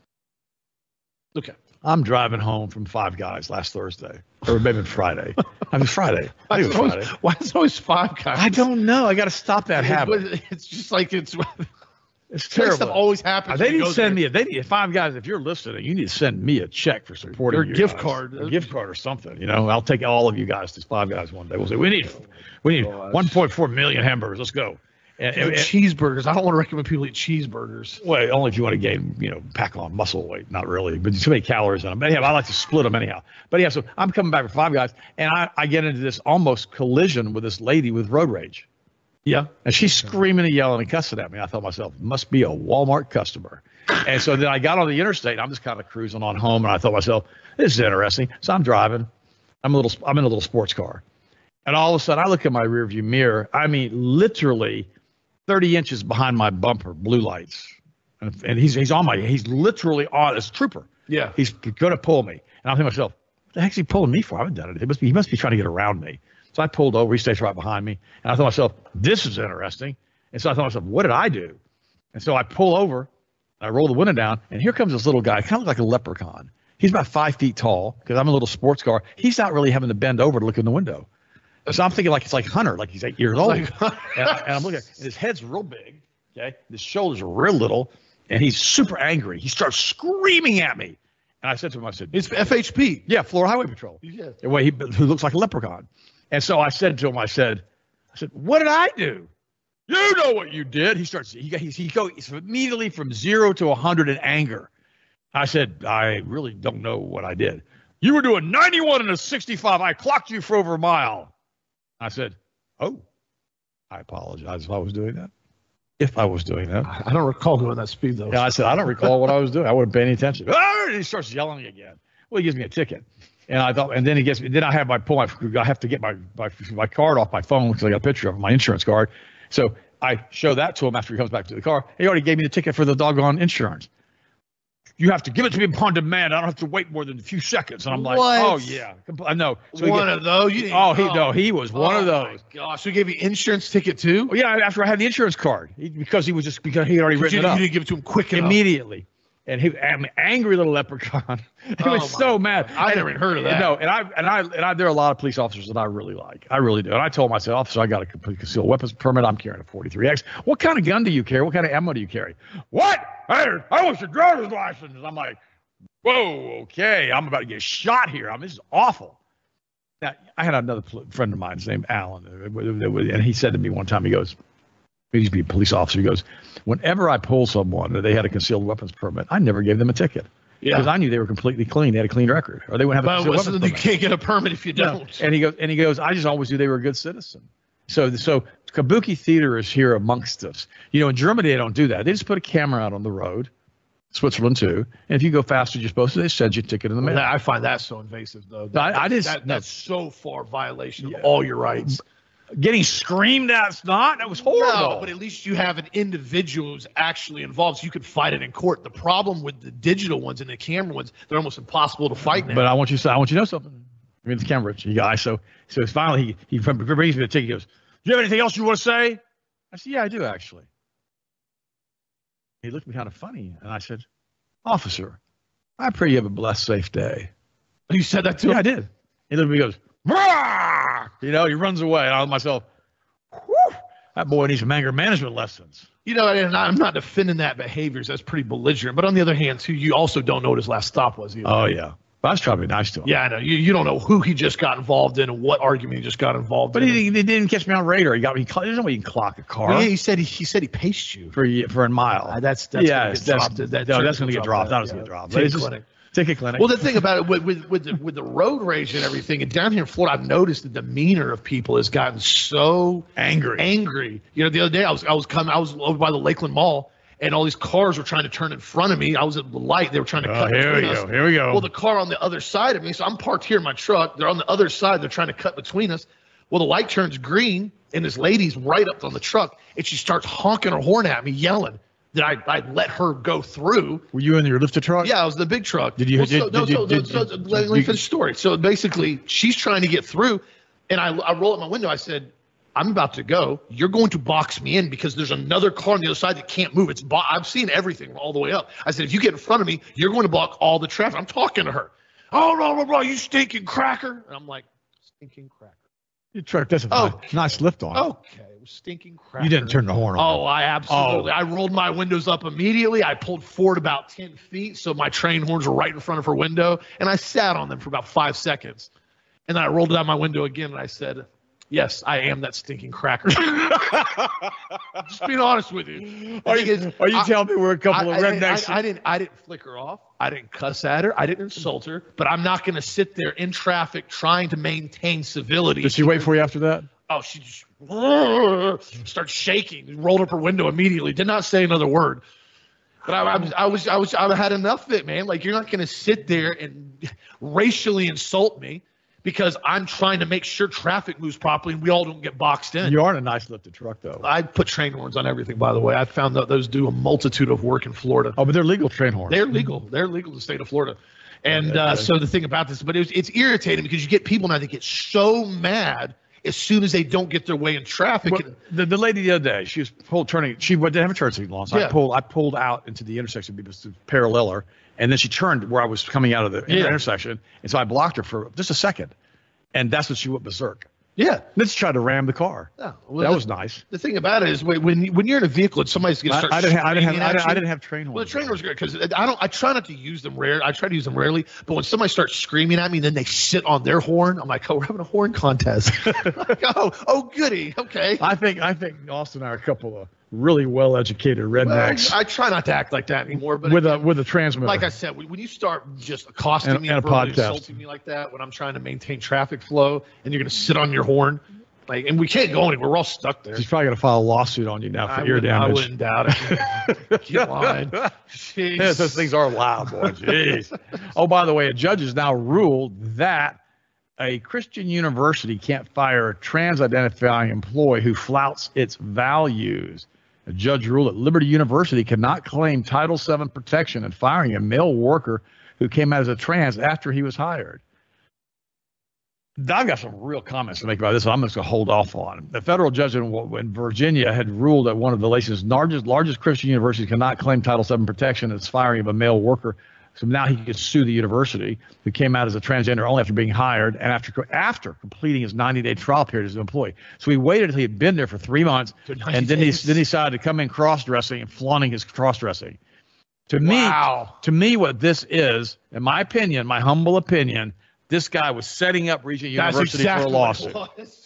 Okay. I'm driving home from Five Guys last Thursday, or maybe Friday. I mean Friday. I think it was always, Friday. Why is it always Five Guys? I don't know. I got to stop that habit. It's just like it's. It's terrible. Stuff always happens. They need to send there. me a. They need Five Guys. If you're listening, you need to send me a check for supporting or a you gift guys. card, a gift card or something. You know, I'll take all of you guys to Five Guys one day. We'll say we need, we need oh, one point four million hamburgers. Let's go. And, and, cheeseburgers. I don't want to recommend people eat cheeseburgers. Well, only if you want to gain, you know, pack on muscle weight. Not really, but too many calories in them. But anyhow, I like to split them anyhow. But yeah, so I'm coming back for Five Guys, and I, I get into this almost collision with this lady with road rage. Yeah. And she's screaming and yelling and cussing at me. I thought to myself, must be a Walmart customer. And so then I got on the interstate, and I'm just kind of cruising on home, and I thought to myself, this is interesting. So I'm driving. I'm a little. I'm in a little sports car, and all of a sudden I look at my rearview mirror. I mean, literally thirty inches behind my bumper, blue lights, and, and he's he's on my. He's literally on. It's a trooper. Yeah. He's going to pull me, and I'm thinking to myself, what the heck's he pulling me for? I haven't done it. He must be. He must be trying to get around me. So I pulled over. He stays right behind me, and I thought to myself, this is interesting. And so I thought to myself, what did I do? And so I pull over, and I roll the window down, and here comes this little guy, kind of like a leprechaun. He's about five feet tall because I'm a little sports car. He's not really having to bend over to look in the window. So I'm thinking like it's like Hunter, like he's eight years old. Like, and, I, and I'm looking at and his head's real big, okay? His shoulders are real little, and he's super angry. He starts screaming at me. And I said to him, I said, it's F H P. yeah, Florida Highway Patrol. Yeah. The way he who looks like a leprechaun. And so I said to him, I said, I said, what did I do? You know what you did. He starts, he, he, he goes immediately from zero to one hundred in anger. I said, I really don't know what I did. You were doing ninety-one and a sixty-five. I clocked you for over a mile. I said, oh, I apologize if I was doing that. If I was doing that. I don't recall going that speed, though. Yeah, I said, I don't recall what I was doing. I wouldn't pay any attention. Ah! And he starts yelling again. Well, he gives me a ticket. And I thought, and then he gets me, then I have my pull, I have to get my, my, my card off my phone because I got a picture of it, my insurance card. So I show that to him after he comes back to the car. He already gave me the ticket for the doggone insurance. You have to give it to me upon demand. I don't have to wait more than a few seconds. And I'm like, What? oh, yeah. I know. So one get, of those? You didn't, oh, he no, he was one oh of those. My gosh. So he gave you insurance ticket, too? Well, yeah, after I had the insurance card. He, because he was just, because he had already written You, it up. you didn't give it to him quick enough. Immediately. And he, an angry little leprechaun. He Oh, was so my mad. God. I never even heard of that. No, and I and I and I there are a lot of police officers that I really like. I really do. And I told him, I said, officer, I got a complete concealed weapons permit. I'm carrying a forty-three X. What kind of gun do you carry? What kind of ammo do you carry? What? I, I want your driver's license. I'm like, whoa, okay. I'm about to get shot here. I mean, this is awful. Now, I had another friend of mine, his name Alan, and he said to me one time, he goes, he used to be a police officer. He goes, whenever I pull someone that they had a concealed weapons permit, I never gave them a ticket. Yeah. Because I knew they were completely clean. They had a clean record. Or they wouldn't have a But concealed listen, weapons you permit. can't get a permit if you don't. No. And he goes, and he goes, I just always knew they were a good citizen. So, so Kabuki theater is here amongst us. You know, in Germany, they don't do that. They just put a camera out on the road. Switzerland too. And if you go faster than you're supposed to, they send you a ticket in the mail. I find that so invasive, though. That, I, I just that, no. that's so far violation Yeah. of all your rights. Getting screamed at's not. That was horrible. No, but at least you have an individual who's actually involved, so you could fight it in court. The problem with the digital ones and the camera ones, they're almost impossible to fight now. But I want you to I want you to know something. I mean, the camera, you guys. So, so finally, he he brings me the ticket. He goes, "Do you have anything else you want to say?" I said, "Yeah, I do actually." He looked at me kind of funny, and I said, "Officer, I pray you have a blessed, safe day." You said that to Yeah, him? I did. He looked at me, and goes, "Brah!" You know, he runs away, and I was myself, whew, that boy needs some anger management lessons. You know, and I'm not defending that behavior. That's pretty belligerent. But on the other hand, too, you also don't know what his last stop was either. Oh yeah, but I was trying to be nice to him. Yeah, I know. You, you don't know who he just got involved in and what argument he just got involved But in. he, he didn't catch me on radar. He got me. There's no way you can clock a car Yeah, he said he, he said he paced you. for a- for a mile. Uh, that's that's yeah, gonna get that's, dropped. That, no, that's going to get dropped. That was yeah. going to get dropped. But Ticket it's just- clinic. Ticket clinic. Well, the thing about it with with with the, with the road rage and everything, and down here in Florida, I've noticed the demeanor of people has gotten so angry. angry. You know, the other day I was I was coming, I was over by the Lakeland Mall, and all these cars were trying to turn in front of me. I was at the light; they were trying to Oh, cut here we between us. go. Here we go. Well, the car on the other side of me, so I'm parked here in my truck. They're on the other side. They're trying to cut between us. Well, the light turns green, and this lady's right up on the truck, and she starts honking her horn at me, yelling that I I let her go through. Were you in your lifted truck? Yeah, I was the big truck. Did you- Well, so, did- no, did you- so, did- so, did- so, did let me you- finish the story. So basically, she's trying to get through, and I, I roll up my window. I said, I'm about to go. You're going to box me in because there's another car on the other side that can't move. It's bo- I've seen everything all the way up. I said, if you get in front of me, you're going to block all the traffic. I'm talking to her. Oh, blah, blah, blah, you stinking cracker. And I'm like, stinking cracker. Your truck does a Oh. nice, nice lift on it. Okay, it was stinking cracker. You didn't turn the horn on. Oh, I absolutely. I rolled my windows up immediately. I pulled forward about ten feet, so my train horns were right in front of her window, and I sat on them for about five seconds. And then I rolled down my window again, and I said, yes, I am that stinking cracker. Just being honest with you. Are The thing you, is, are you I- telling me we're a couple I, of I- rednecks? I, I didn't. I didn't flick her off. I didn't cuss at her. I didn't insult her. But I'm not going to sit there in traffic trying to maintain civility. Did she wait for you after that? Oh, she just started shaking, rolled up her window immediately, did not say another word. But I, I was, I was, I was, I had enough of it, man. Like, you're not going to sit there and racially insult me because I'm trying to make sure traffic moves properly and we all don't get boxed in. You are in a nice lifted truck, though. I put train horns on everything, by the way. I found that those do a multitude of work in Florida. Oh, but they're legal train horns. They're legal. They're legal in the state of Florida. And Okay, uh, okay. so the thing about this, but it was, it's irritating because you get people now that get so mad as soon as they don't get their way in traffic. Well, the, the lady the other day, she was pulled turning. She didn't have a turn signal on, so Yeah. I pulled. I pulled out into the intersection because to parallel her, and then she turned where I was coming out of the Yeah. intersection, and so I blocked her for just a second, and that's when she went berserk. Yeah. Let's try to ram the car. Yeah, well, that the, was nice. The thing about it is when when you're in a vehicle and somebody's going to start I, I didn't have, I didn't have, I didn't, you, I didn't have train horns. Well, the train horns are great because I don't. I try not to use them rare. I try to use them rarely. But when somebody starts screaming at me, then they sit on their horn. I'm like, oh, we're having a horn contest. like, oh, oh, goody. Okay. I think I think Austin and I are a couple of really well-educated rednecks. Well, I, I try not to act like that anymore. But with again, a with a transmitter, like I said, when you start just accosting and, me and, and, and insulting me like that when I'm trying to maintain traffic flow, and you're going to sit on your horn. Like, and we can't go anywhere. We're all stuck there. He's probably going to file a lawsuit on you now for I ear damage. I wouldn't doubt it. Get lying. Yeah, those things are loud, boy. Jeez. Oh, by the way, a judge has now ruled that a Christian university can't fire a trans-identifying employee who flouts its values. A judge ruled that Liberty University cannot claim Title seven protection in firing a male worker who came out as a trans after he was hired. I've got some real comments to make about this. So I'm just going to hold off on. The federal judge in, in Virginia had ruled that one of the nation's largest, largest Christian universities cannot claim Title seven protection in its firing of a male worker. So now he could sue the university, who came out as a transgender only after being hired and after after completing his ninety-day trial period as an employee. So he waited until he had been there for three months, and then he then he decided to come in cross-dressing and flaunting his cross-dressing. To wow. me, to me, what this is, in my opinion, my humble opinion, this guy was setting up Regent That's University exactly for a lawsuit.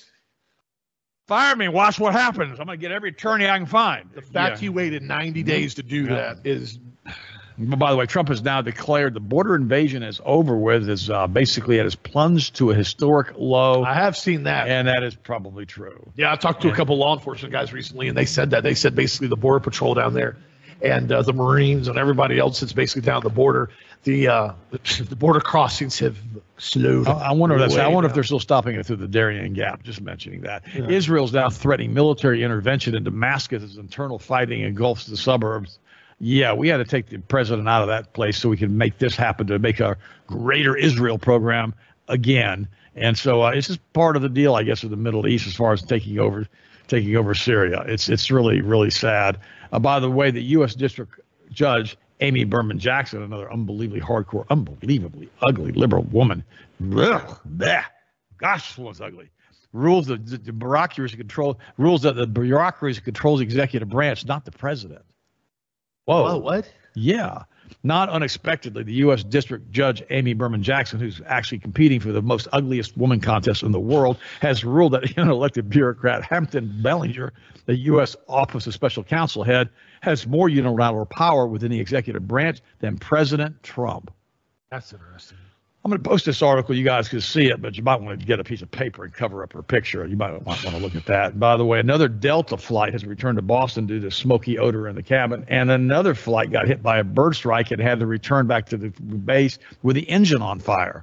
Fire me. Watch what happens. I'm going to get every attorney I can find. The fact yeah. he waited ninety days to do yeah. that is. But by the way, Trump has now declared the border invasion is over with. Is uh, basically it has plunged to a historic low. I have seen that, and that is probably true. Yeah, I talked to a couple law enforcement guys recently, and they said that. They said basically the border patrol down there, and uh, the Marines and everybody else that's basically down the border, the uh, the border crossings have slowed. I, I wonder if that's. I wonder down. if they're still stopping it through the Darien Gap. Just mentioning that. Yeah. Israel's now threatening military intervention in Damascus as internal fighting engulfs the suburbs. Yeah, we had to take the president out of that place so we could make this happen, to make our greater Israel program again. And so uh, it's just part of the deal, I guess, of the Middle East as far as taking over taking over Syria. It's it's really, really sad. Uh, by the way, the U S District Judge Amy Berman Jackson, another unbelievably hardcore, unbelievably ugly liberal woman, ugh, bleh, gosh, this one's ugly, rules that the, the bureaucracy control rules that the bureaucracy controls the executive branch, not the president. Whoa. Whoa, what? Yeah. Not unexpectedly, the U S District Judge Amy Berman Jackson, who's actually competing for the most ugliest woman contest in the world, has ruled that unelected bureaucrat Hampton Bellinger, the U S Office of Special Counsel head, has more unilateral power within the executive branch than President Trump. That's interesting. I'm going to post this article. You guys can see it, but you might want to get a piece of paper and cover up her picture. You might, might want to look at that. By the way, another Delta flight has returned to Boston due to smoky odor in the cabin, and another flight got hit by a bird strike and had to return back to the base with the engine on fire.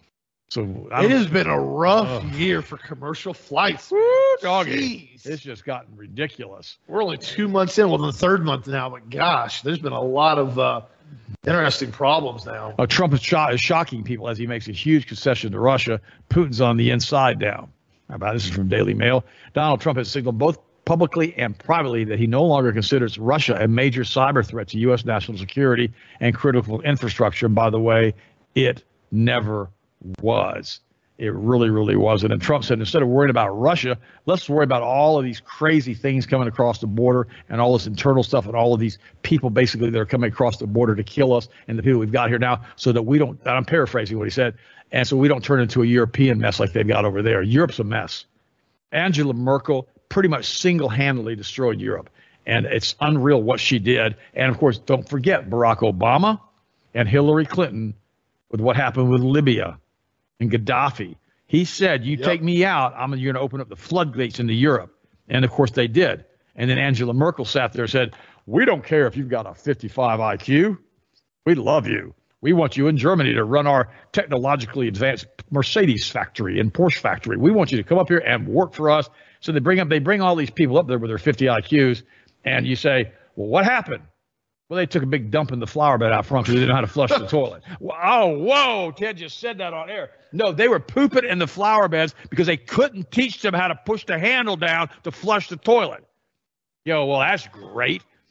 So it has been a rough uh, year for commercial flights. Woo, doggy. It's just gotten ridiculous. We're only two months in, well, the third month now, but gosh, there's been a lot of uh, interesting problems now. Uh, Trump is, sho- is shocking people as he makes a huge concession to Russia. Putin's on the inside now. How about this? Is from Daily Mail. Donald Trump has signaled both publicly and privately that he no longer considers Russia a major cyber threat to U S national security and critical infrastructure. By the way, it never was. It really, really wasn't. And Trump said, instead of worrying about Russia, let's worry about all of these crazy things coming across the border and all this internal stuff and all of these people basically that are coming across the border to kill us and the people we've got here now, so that we don't, I'm paraphrasing what he said, and so we don't turn into a European mess like they've got over there. Europe's a mess. Angela Merkel pretty much single-handedly destroyed Europe. And it's unreal what she did. And, of course, don't forget Barack Obama and Hillary Clinton with what happened with Libya and Gaddafi. He said, you yep. take me out, I'm you're going to open up the floodgates into Europe. And, of course, they did. And then Angela Merkel sat there and said, we don't care if you've got a fifty-five I Q. We love you. We want you in Germany to run our technologically advanced Mercedes factory and Porsche factory. We want you to come up here and work for us. So they bring up, they bring all these people up there with their fifty I Qs. And you say, well, what happened? Well, they took a big dump in the flower bed out front because they didn't know how to flush the toilet. Oh, whoa, Ted just said that on air. No, they were pooping in the flower beds because they couldn't teach them how to push the handle down to flush the toilet. Yo, well, that's great.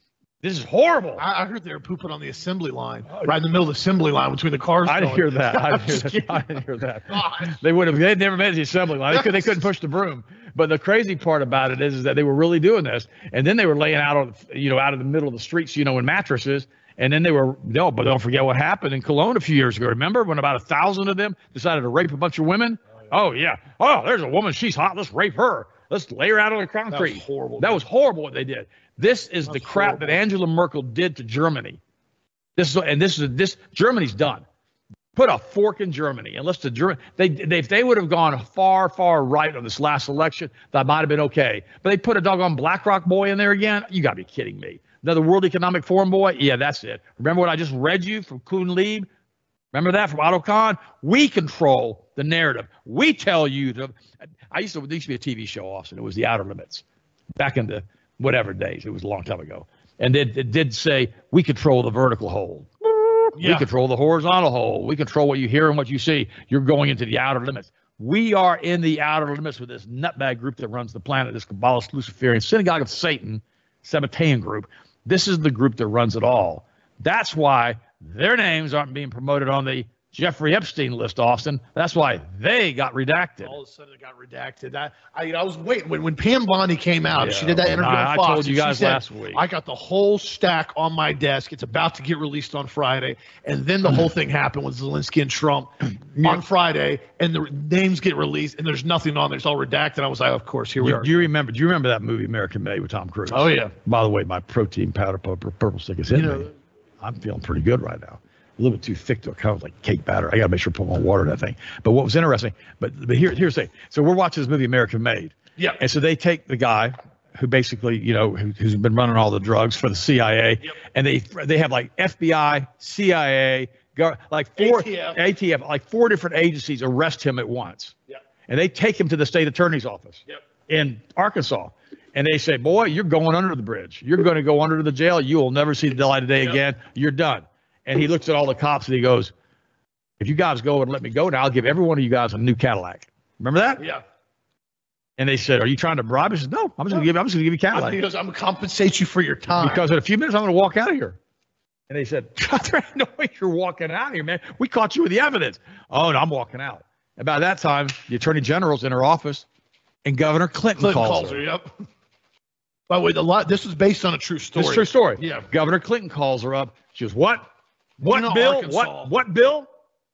This is horrible. I, I heard they were pooping on the assembly line, right in the middle of the assembly line between the cars. I didn't going. hear that. I didn't hear that. I didn't hear that. They would have. They'd never made the assembly line. They, could, they couldn't push the broom. But the crazy part about it is, is that they were really doing this, and then they were laying out on, you know, out of the middle of the streets, you know, in mattresses, and then they were. No, but don't forget what happened in Cologne a few years ago. Remember when about a thousand of them decided to rape a bunch of women? Oh yeah. Oh, there's a woman. She's hot. Let's rape her. Let's lay her out on the concrete. That was horrible. That was horrible what they did. This is That's the crap horrible. that Angela Merkel did to Germany. This is and this is this Germany's done. Put a fork in Germany. Unless the German they, they if they would have gone far far right on this last election, that might have been okay. But they put a doggone BlackRock boy in there again. You got to be kidding me. Another World Economic Forum boy. Yeah, that's it. Remember what I just read you from Kuhn Lieb? Remember that from Otto Kahn? We control the narrative. We tell you the. I used to there used to be a T V show, Austin. It was The Outer Limits, back in the whatever days. It was a long time ago, and it, it did say we control the vertical hole. Yeah. We control the horizontal hole. We control what you hear and what you see. You're going into the outer limits. We are in the outer limits with this nutbag group that runs the planet, this Kabbalist Luciferian Synagogue of Satan, Sabbatean group. This is the group that runs it all. That's why their names aren't being promoted on the Jeffrey Epstein list, Austin. That's why they got redacted. All of a sudden it got redacted. I, I, I was waiting. When, when Pam Bondi came out, yeah, she did that interview I, on Fox. I told you guys said, last week. I got the whole stack on my desk. It's about to get released on Friday. And then the whole thing happened with Zelensky and Trump yeah. on Friday. And the names get released, and there's nothing on there. It's all redacted. I was like, of course, here we do, are. Do you remember Do you remember that movie, American Made, with Tom Cruise? Oh, yeah. By the way, my protein powder purple, purple stick is hitting you know, me. I'm feeling pretty good right now. A little bit too thick to kind of like cake batter. I got to make sure to put more water in that thing. But what was interesting, but, but here, here's the thing. So we're watching this movie, American Made. Yeah. And so they take the guy who basically, you know, who, who's been running all the drugs for the C I A, yep. and they they have like F B I, C I A, like four, A T F. A T F, like four different agencies arrest him at once. Yep. And they take him to the state attorney's office yep. in Arkansas. And they say, boy, you're going under the bridge. You're going to go under the jail. You will never see the light of day yep. again. You're done. And he looks at all the cops and he goes, if you guys go and let me go now, I'll give every one of you guys a new Cadillac. Remember that? Yeah. And they said, are you trying to bribe? He said, no, I'm just going to give I'm just going to give you Cadillac. He goes, I'm going to compensate you for your time. Because in a few minutes, I'm going to walk out of here. And they said, there ain't no way you're walking out of here, man. We caught you with the evidence. Oh, no, I'm walking out. And by that time, the attorney general's in her office and Governor Clinton, Clinton calls, calls her. her. Yep. By the way, the lot, this was based on a true story. It's a true story. Yeah. Governor Clinton calls her up. She goes, what? What, you know, Bill? Arkansas. What? What, Bill?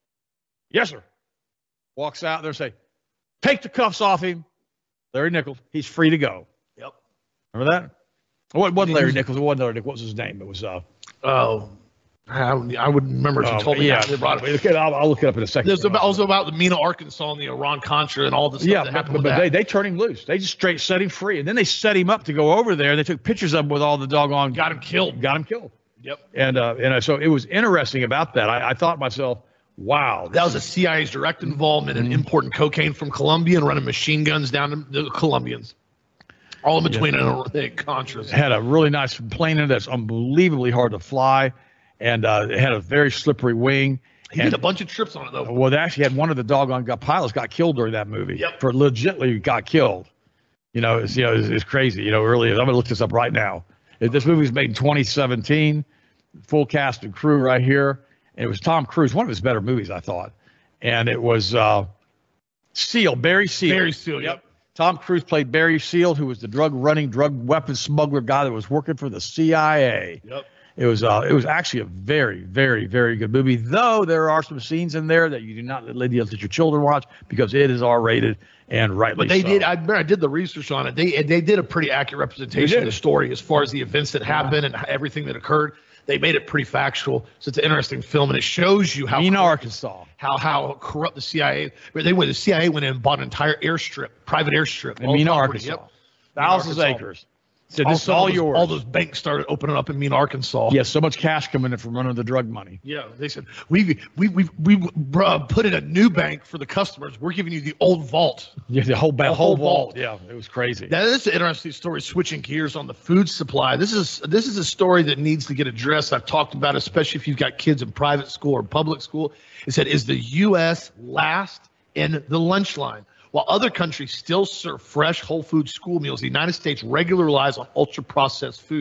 Yes, sir. Walks out there and say, take the cuffs off him. Larry Nichols. He's free to go. Yep. Remember that? What wasn't Larry Nichols? It wasn't Larry Nichols. What was his name? It was, uh, oh, I, I wouldn't remember if you uh, told me yeah, that. They brought it. Okay, I'll, I'll look it up in a second. There's about, also about the Mena, Arkansas, and the Iran-Contra and all the stuff yeah, that but, happened but, with but that. they, they turned him loose. They just straight set him free. And then they set him up to go over there. They took pictures of him with all the doggone. Got him killed. Got him killed. Yep. And uh, and uh, so it was interesting about that. I, I thought to myself, wow. That was the C I A's direct involvement in mm-hmm. importing cocaine from Colombia and running machine guns down to the Colombians. All in between yeah. and Contras. Had a really nice plane in it that's unbelievably hard to fly, and uh, it had a very slippery wing. He and, did a bunch of trips on it, though. Well, they actually had one of the doggone got pilots got killed during that movie. Yep. For legitly got killed. You know, it's, you know, it's, it's crazy. You know, early. I'm going to look this up right now. This movie was made in twenty seventeen. Full cast and crew right here. And it was Tom Cruise, one of his better movies, I thought. And it was uh, Seal, Barry Seal. Barry Seal, yep. Tom Cruise played Barry Seal, who was the drug-running, drug weapon smuggler guy that was working for the C I A. Yep. It was uh, it was actually a very, very, very good movie, though there are some scenes in there that you do not let your children watch because it is R-rated and rightly But they so. did. I remember I did the research on it. They they did a pretty accurate representation of the story as far as the events that happened and everything that occurred. They made it pretty factual. So it's an interesting film, and it shows you how in corrupt, Arkansas how how corrupt the C I A. They went. The C I A went in and bought an entire airstrip, private airstrip, in Mena, Arkansas, yep. thousands of acres. So this is all, all those, yours. All those banks started opening up in Mena, Arkansas. Yes, so much cash coming in from running the drug money. Yeah, they said we we we we uh, put in a new bank for the customers. We're giving you the old vault. Yeah, the whole, the whole, whole vault. vault. Yeah, it was crazy. Now, this is an interesting story. Switching gears on the food supply. This is this is a story that needs to get addressed. I've talked about it, especially if you've got kids in private school or public school. It said, is the U S last in the lunch line? While other countries still serve fresh, whole food school meals, the United States regularly relies on ultra-processed foods.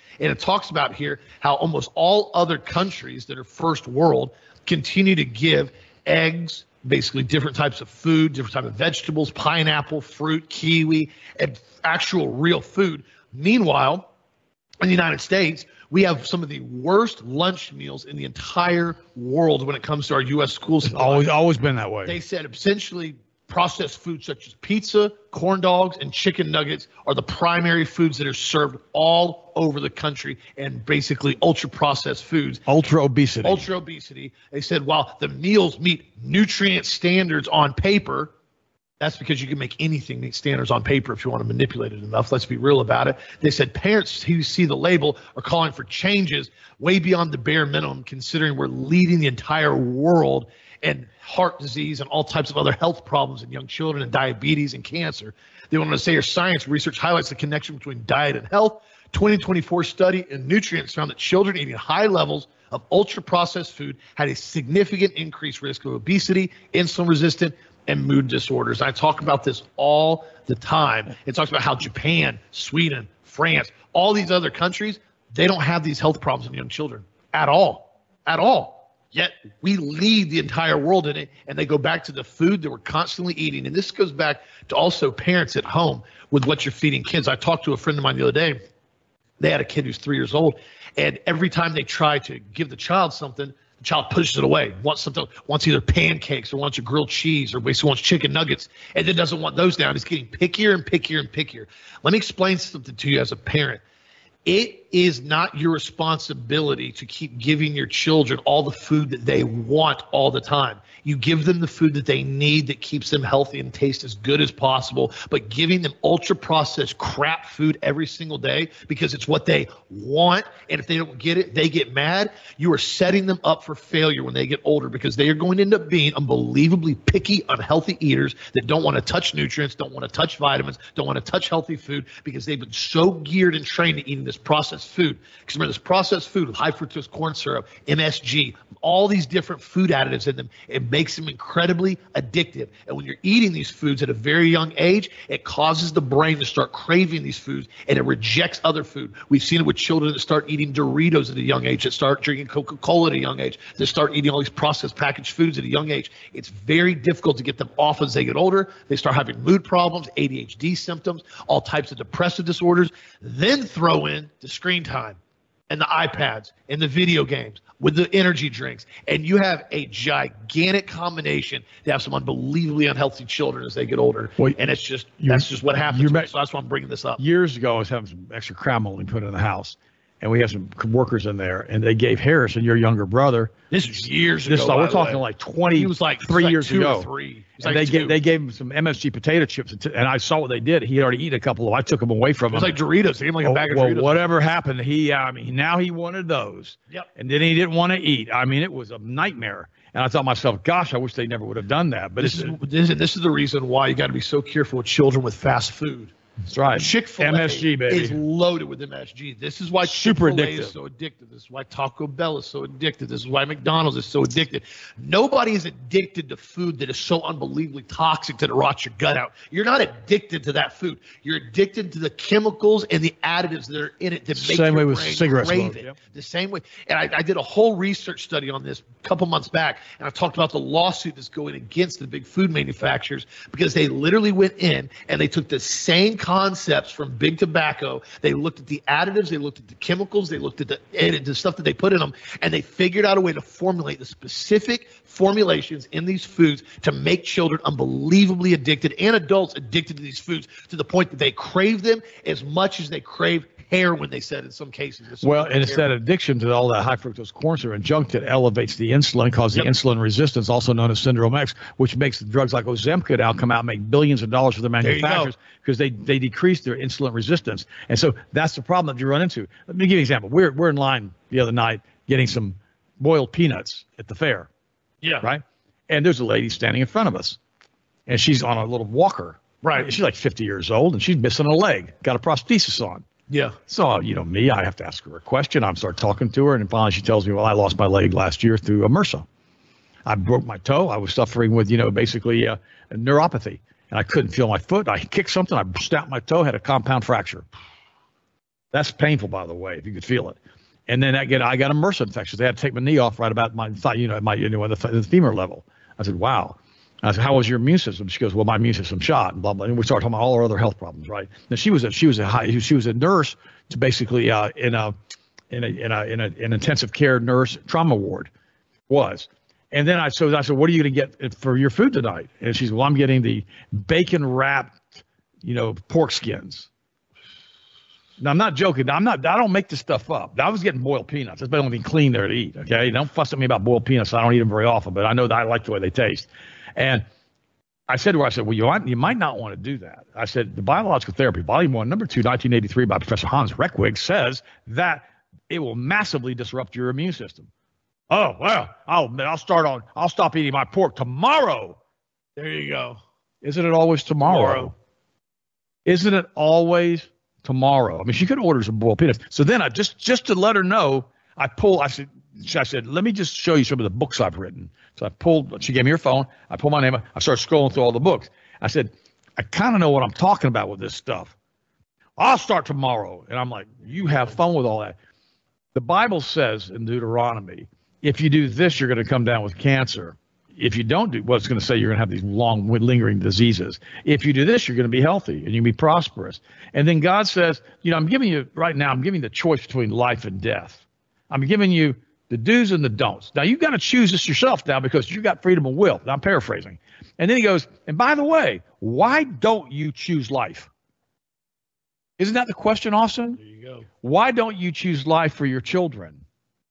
And it talks about here how almost all other countries that are first world continue to give eggs, basically different types of food, different types of vegetables, pineapple, fruit, kiwi, and actual real food. Meanwhile, in the United States, we have some of the worst lunch meals in the entire world when it comes to our U S schools. It's always, always been that way. They said essentially processed foods such as pizza, corn dogs, and chicken nuggets are the primary foods that are served all over the country, and basically ultra-processed foods. Ultra obesity. Ultra obesity. They said while the meals meet nutrient standards on paper, that's because you can make anything meet standards on paper if you want to manipulate it enough. Let's be real about it. They said parents who see the label are calling for changes way beyond the bare minimum, considering we're leading the entire world in heart disease and all types of other health problems in young children, and diabetes and cancer. They want to say your science research highlights the connection between diet and health. twenty twenty-four study in nutrients found that children eating high levels of ultra-processed food had a significant increased risk of obesity, insulin-resistant, and mood disorders. I talk about this all the time. It talks about how Japan, Sweden, France, all these other countries, they don't have these health problems in young children at all, at all. Yet we lead the entire world in it, and they go back to the food that we're constantly eating. And this goes back to also parents at home with what you're feeding kids. I talked to a friend of mine the other day. They had a kid who's three years old, and every time they try to give the child something, the child pushes it away, wants something, wants either pancakes or wants a grilled cheese or basically wants chicken nuggets, and then doesn't want those down. He's getting pickier and pickier and pickier. Let me explain something to you as a parent. It is not your responsibility to keep giving your children all the food that they want all the time. You give them the food that they need that keeps them healthy and taste as good as possible, but giving them ultra-processed crap food every single day because it's what they want, and if they don't get it, they get mad, you are setting them up for failure when they get older, because they are going to end up being unbelievably picky, unhealthy eaters that don't want to touch nutrients, don't want to touch vitamins, don't want to touch healthy food because they've been so geared and trained to eating this processed food. Because remember, this processed food with high fructose corn syrup, M S G, all these different food additives in them, it makes them incredibly addictive. And when you're eating these foods at a very young age, it causes the brain to start craving these foods, and it rejects other food. We've seen it with children that start eating Doritos at a young age, that start drinking Coca-Cola at a young age, that start eating all these processed packaged foods at a young age. It's very difficult to get them off as they get older. They start having mood problems, A D H D symptoms, all types of depressive disorders. Then throw in the screen time and the iPads and the video games with the energy drinks, and you have a gigantic combination to have some unbelievably unhealthy children as they get older. Well, and it's just that's just what happens. met, so that's why I'm bringing this up. Years ago, I was having some extra crown molding put in the house, and we had some workers in there, and they gave Harrison, your younger brother. This is years this ago. We're talking like twenty, he was like three like years two ago. Or three. And like they two. gave, they gave him some M S G potato chips, and I saw what they did. He had already eaten a couple of them. I took them away from It was him. like Doritos. They gave him like a Oh, bag of well, Doritos. whatever happened, he I mean, now he wanted those. Yep. And then he didn't want to eat. I mean, it was a nightmare. And I thought to myself, gosh, I wish they never would have done that. But This it's, is this, is this is the reason why you got to be so careful with children with fast food. that's right. Chick-fil-A M S G, baby. is loaded with M S G. This is why Super Chick-fil-A addictive. is so addictive. This is why Taco Bell is so addictive. This is why McDonald's is so addicted. Nobody is addicted to food that is so unbelievably toxic that it rots your gut out. You're not addicted to that food. You're addicted to the chemicals and the additives that are in it that make Same your way with brain cigarette crave smoke, it. yep. The same way. And I, I did a whole research study on this a couple months back, and I talked about the lawsuit that's going against the big food manufacturers because they literally went in and they took the same concepts from big tobacco. They looked at the additives, they looked at the chemicals, they looked at the, and the stuff that they put in them, and they figured out a way to formulate the specific formulations in these foods to make children unbelievably addicted and adults addicted to these foods to the point that they crave them as much as they crave heroin, they said in some cases. Well, and it's that addiction to all that high fructose corn syrup and junk that elevates the insulin, causes Yep. the insulin resistance, also known as syndrome X, which makes the drugs like Ozempic now come out and make billions of dollars for the you go. manufacturers because they, they decrease their insulin resistance. And so that's the problem that you run into. Let me give you an example. We're, we're in line the other night getting some boiled peanuts at the fair, Yeah. right? And there's a lady standing in front of us, and she's on a little walker. Right. She's like fifty years old, and she's missing a leg, got a prosthesis on. Yeah. So, you know, me, I have to ask her a question. I'm start talking to her, and finally she tells me, well, I lost my leg last year through a MRSA. I broke my toe. I was suffering with, you know, basically uh, a neuropathy, and I couldn't feel my foot. I kicked something. I snapped my toe, had a compound fracture. That's painful, by the way, if you could feel it. And then again, I got a MRSA infection. They had to take my knee off right about my thigh, you know, my you know, the, the femur level. I said, wow. I said, how was your immune system? She goes, well, my immune system shot, and blah blah. And we started talking about all our other health problems, right? Now she was a she was a high, she was a nurse to basically uh, in a in a in a in a an intensive care nurse trauma ward was. And then I so I said, what are you going to get for your food tonight? And she's, well, I'm getting the bacon wrapped, you know, pork skins. Now, I'm not joking. I'm not. I don't make this stuff up. I was getting boiled peanuts. That's the only thing clean there to eat. Okay, don't fuss at me about boiled peanuts. I don't eat them very often, but I know that I like the way they taste. And I said to her, I said, well, you might, you might not want to do that. I said, the Biological Therapy, Volume One, Number Two, nineteen eighty-three, by Professor Hans Reckwig, says that it will massively disrupt your immune system. Oh well, I'll I'll start on. I'll stop eating my pork tomorrow. There you go. Isn't it always tomorrow? tomorrow? Isn't it always tomorrow? I mean, she could order some boiled peanuts. So then I just just to let her know, I pulled. I said, I said, let me just show you some of the books I've written. So I pulled. She gave me her phone. I pulled my name. I started scrolling through all the books. I said, I kind of know what I'm talking about with this stuff. I'll start tomorrow. And I'm like, you have fun with all that. The Bible says in Deuteronomy, if you do this, you're going to come down with cancer. If you don't do, well, it's going to say you're going to have these long, lingering diseases. If you do this, you're going to be healthy and you can be prosperous. And then God says, you know, I'm giving you right now, I'm giving you the choice between life and death. I'm giving you the do's and the don'ts. Now, you've got to choose this yourself now because you got freedom of will. Now, I'm paraphrasing. And then he goes, and by the way, why don't you choose life? Isn't that the question, Austin? There you go. Why don't you choose life for your children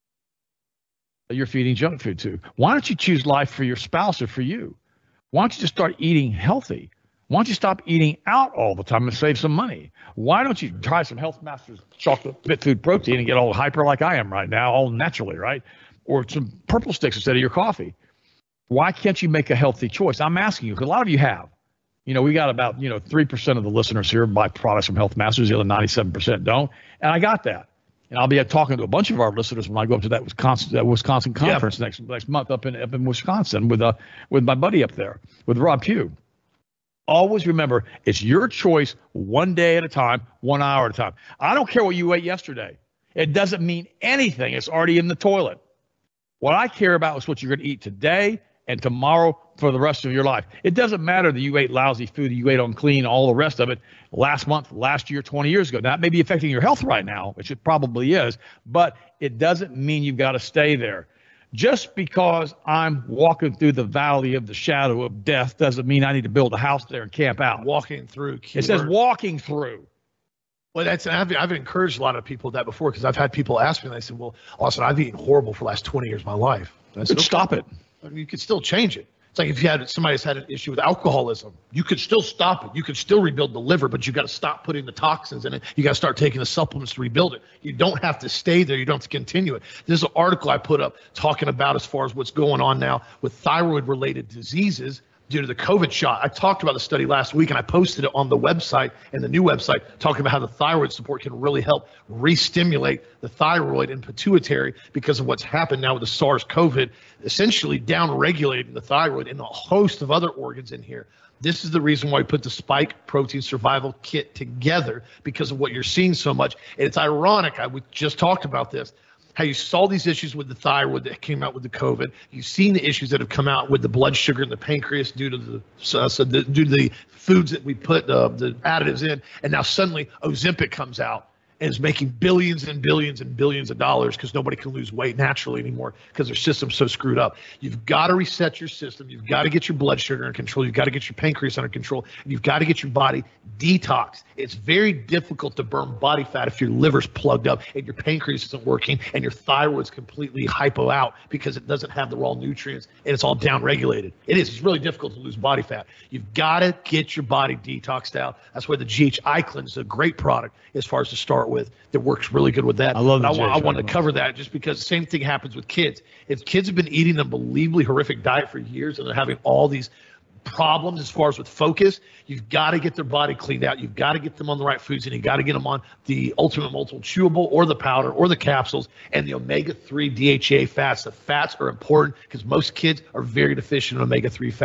that you're feeding junk food to? Why don't you choose life for your spouse or for you? Why don't you just start eating healthy? Why don't you stop eating out all the time and save some money? Why don't you try some Health Masters chocolate fit food protein and get all hyper like I am right now, all naturally, right? Or some purple sticks instead of your coffee. Why can't you make a healthy choice? I'm asking you, because a lot of you have. You know, we got about, you know, three percent of the listeners here buy products from Health Masters. The other ninety-seven percent don't. And I got that. And I'll be talking to a bunch of our listeners when I go up to that Wisconsin, that Wisconsin conference yep. next next month up in up in Wisconsin with uh with my buddy up there, with Rob Pugh. Always remember, it's your choice, one day at a time, one hour at a time. I don't care what you ate yesterday. It doesn't mean anything. It's already in the toilet. What I care about is what you're going to eat today and tomorrow for the rest of your life. It doesn't matter that you ate lousy food, that you ate unclean, all the rest of it last month, last year, twenty years ago. Now, that may be affecting your health right now, which it probably is, but it doesn't mean you've got to stay there. Just because I'm walking through the valley of the shadow of death doesn't mean I need to build a house there and camp out. Walking through. Keyword. It says walking through. Well, that's I've, I've encouraged a lot of people that before because I've had people ask me, and they said, well, Austin, I've eaten horrible for the last twenty years of my life. I said, stop it. I mean, you could still change it. It's like if you had somebody's had an issue with alcoholism, you could still stop it. You could still rebuild the liver, but you got to stop putting the toxins in it. You got to start taking the supplements to rebuild it. You don't have to stay there. You don't have to continue it. There's an article I put up talking about as far as what's going on now with thyroid-related diseases due to the COVID shot. I talked about the study last week, and I posted it on the website and the new website talking about how the thyroid support can really help re-stimulate the thyroid and pituitary because of what's happened now with the SARS COVID, essentially down-regulating the thyroid and a host of other organs in here. This is the reason why we put the Spike Protein Survival Kit together because of what you're seeing so much. And it's ironic, I we just talked about this, how you saw these issues with the thyroid that came out with the COVID. You've seen the issues that have come out with the blood sugar in the pancreas due to the, uh, so the due to the foods that we put uh, the additives in. And now suddenly Ozempic comes out and is making billions and billions and billions of dollars because nobody can lose weight naturally anymore because their system's so screwed up. You've got to reset your system. You've got to get your blood sugar under control. You've got to get your pancreas under control. And you've got to get your body detoxed. It's very difficult to burn body fat if your liver's plugged up and your pancreas isn't working and your thyroid's completely hypo out because it doesn't have the raw nutrients and it's all down-regulated. It is. It's really difficult to lose body fat. You've got to get your body detoxed out. That's why the G H I Cleanse is a great product as far as to start with that works really good with that. I love that. I, I wanted to cover that just because the same thing happens with kids. If kids have been eating an unbelievably horrific diet for years and they're having all these problems as far as with focus, you've got to get their body cleaned out. You've got to get them on the right foods, and you got to get them on the Ultimate Multiple Chewable or the powder or the capsules and the omega three D H A fats. The fats are important because most kids are very deficient in omega three fats.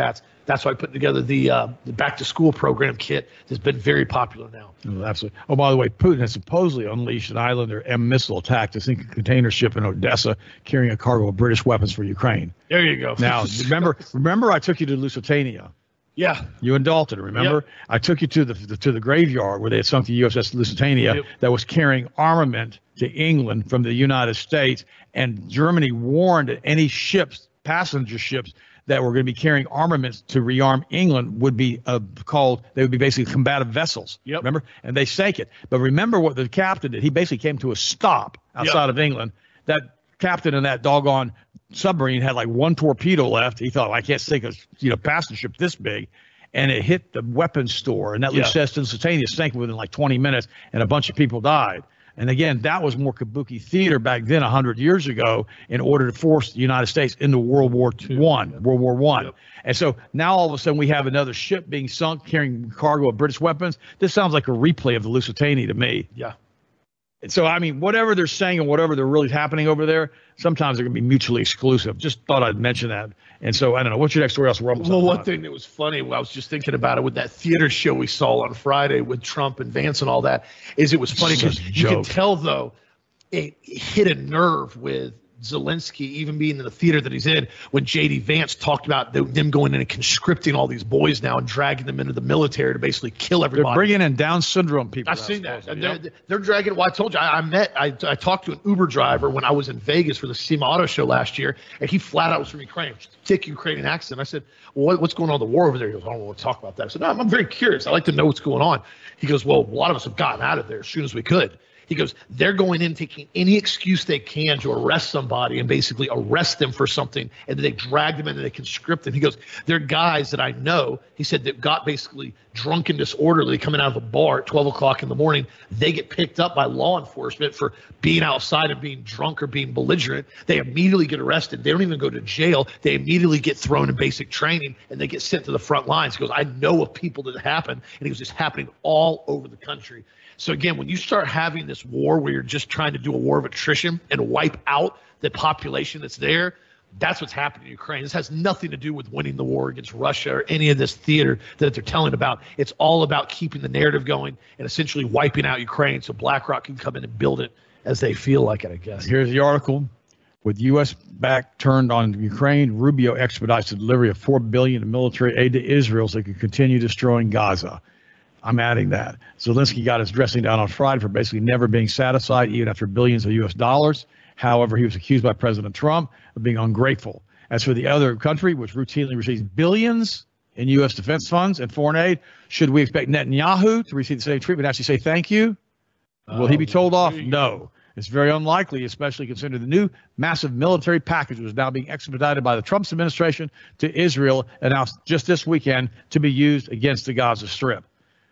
That's why I put together the uh, the back to school program kit that's been very popular now. Oh, absolutely. Oh, by the way, Putin has supposedly unleashed an Islander M missile attack to sink a container ship in Odessa carrying a cargo of British weapons for Ukraine. There you go. Now, remember, remember, I took you to Lusitania. Yeah. You and Dalton, remember? Yep. I took you to the, the to the graveyard where they had sunk the U S S Lusitania yep. that was carrying armament to England from the United States, and Germany warned that any ships, passenger ships, that were going to be carrying armaments to rearm England would be uh, called, they would be basically combative vessels. Yep. Remember? And they sank it. But remember what the captain did? He basically came to a stop outside yep. of England. That captain in that doggone submarine had like one torpedo left. He thought, I can't sink a you know passenger ship this big, and it hit the weapons store, and that yeah. Lusitania sank within like twenty minutes, and a bunch of people died. And again, that was more kabuki theater back then, a hundred years ago, in order to force the United States into World War One, yep. World War One. Yep. And so now all of a sudden we have another ship being sunk carrying cargo of British weapons. This sounds like a replay of the Lusitania to me. Yeah. And so, I mean, whatever they're saying and whatever they're really happening over there, sometimes they're going to be mutually exclusive. Just thought I'd mention that. And so, I don't know. What's your next story else? Well, one thing that was funny, well, I was just thinking about it with that theater show we saw on Friday with Trump and Vance and all that, is it was funny because you can tell, though, it hit a nerve with Zelensky, even being in the theater that he's in, when J D Vance talked about them going in and conscripting all these boys now and dragging them into the military to basically kill everybody. They're bringing in Down syndrome people. I've seen that. They're, they're dragging. Well, I told you, I, I met, I, I talked to an Uber driver when I was in Vegas for the SEMA Auto Show last year, and he flat out was from Ukraine, thick Ukrainian accent. I said, well, what, what's going on in the war over there? He goes, I don't want to talk about that. I said, no, I'm, I'm very curious. I like to know what's going on. He goes, well, a lot of us have gotten out of there as soon as we could. He goes, they're going in taking any excuse they can to arrest somebody and basically arrest them for something, and then they drag them in and they conscript them. He goes, they're guys that I know, he said, that got basically drunk and disorderly coming out of a bar at twelve o'clock in the morning. They get picked up by law enforcement for being outside and being drunk or being belligerent. They immediately get arrested. They don't even go to jail. They immediately get thrown in basic training, and they get sent to the front lines. He goes, I know of people that happen, and he goes, it's happening all over the country. So again, when you start having this war where you're just trying to do a war of attrition and wipe out the population that's there, that's what's happening in Ukraine. This has nothing to do with winning the war against Russia or any of this theater that they're telling about. It's all about keeping the narrative going and essentially wiping out Ukraine so BlackRock can come in and build it as they feel like it, I guess. Here's the article. With U S back turned on Ukraine, Rubio expedites the delivery of four billion dollars in military aid to Israel so they can continue destroying Gaza. I'm adding that. Zelensky got his dressing down on Friday for basically never being satisfied, even after billions of U S dollars. However, he was accused by President Trump of being ungrateful. As for the other country, which routinely receives billions in U S defense funds and foreign aid, should we expect Netanyahu to receive the same treatment and actually say thank you? Will he be told off? No. It's very unlikely, especially considering the new massive military package was now being expedited by the Trump administration to Israel, announced just this weekend to be used against the Gaza Strip.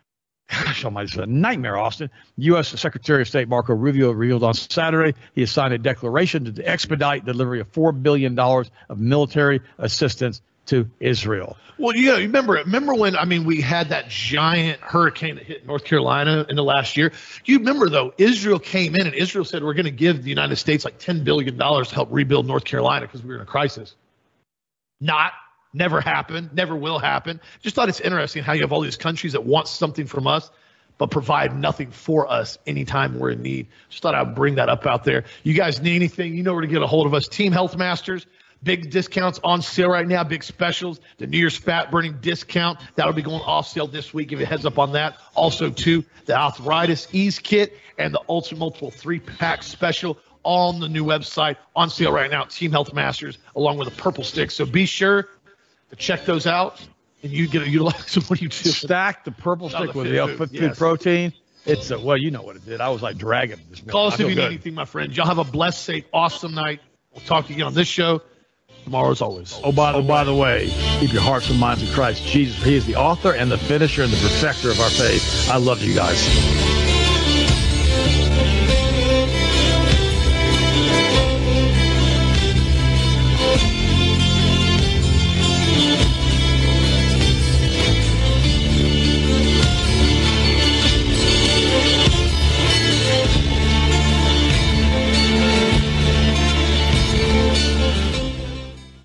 Gosh almighty, it's a nightmare, Austin. U S Secretary of State Marco Rubio revealed on Saturday he has signed a declaration to expedite delivery of four billion dollars of military assistance to Israel. Well, yeah, you remember remember when, I mean, we had that giant hurricane that hit North Carolina in the last year. You remember, though, Israel came in and Israel said, we're going to give the United States like ten billion dollars to help rebuild North Carolina because we were in a crisis. Not. Never happened, never will happen. Just thought it's interesting how you have all these countries that want something from us but provide nothing for us anytime we're in need. Just thought I'd bring that up out there. You guys need anything, you know where to get a hold of us. Team Health Masters, big discounts on sale right now, big specials. The New Year's fat burning discount, that'll be going off sale this week. Give you a heads up on that. Also, too, the Arthritis Ease Kit and the Ultra Multiple three-pack special on the new website on sale right now, Team Health Masters, along with a purple stick. So be sure to check those out, and you get a utilize them. What do you do? Stack the purple stick the with the Food, food yes. protein. It's a, well, you know what it did. I was like dragging this morning. Call us if you need anything, my friend. Y'all have a blessed, safe, awesome night. We'll talk to you again on this show tomorrow, as always. Oh, by the, oh, by the way, keep your hearts and minds in Christ Jesus. He is the author and the finisher and the perfecter of our faith. I love you guys.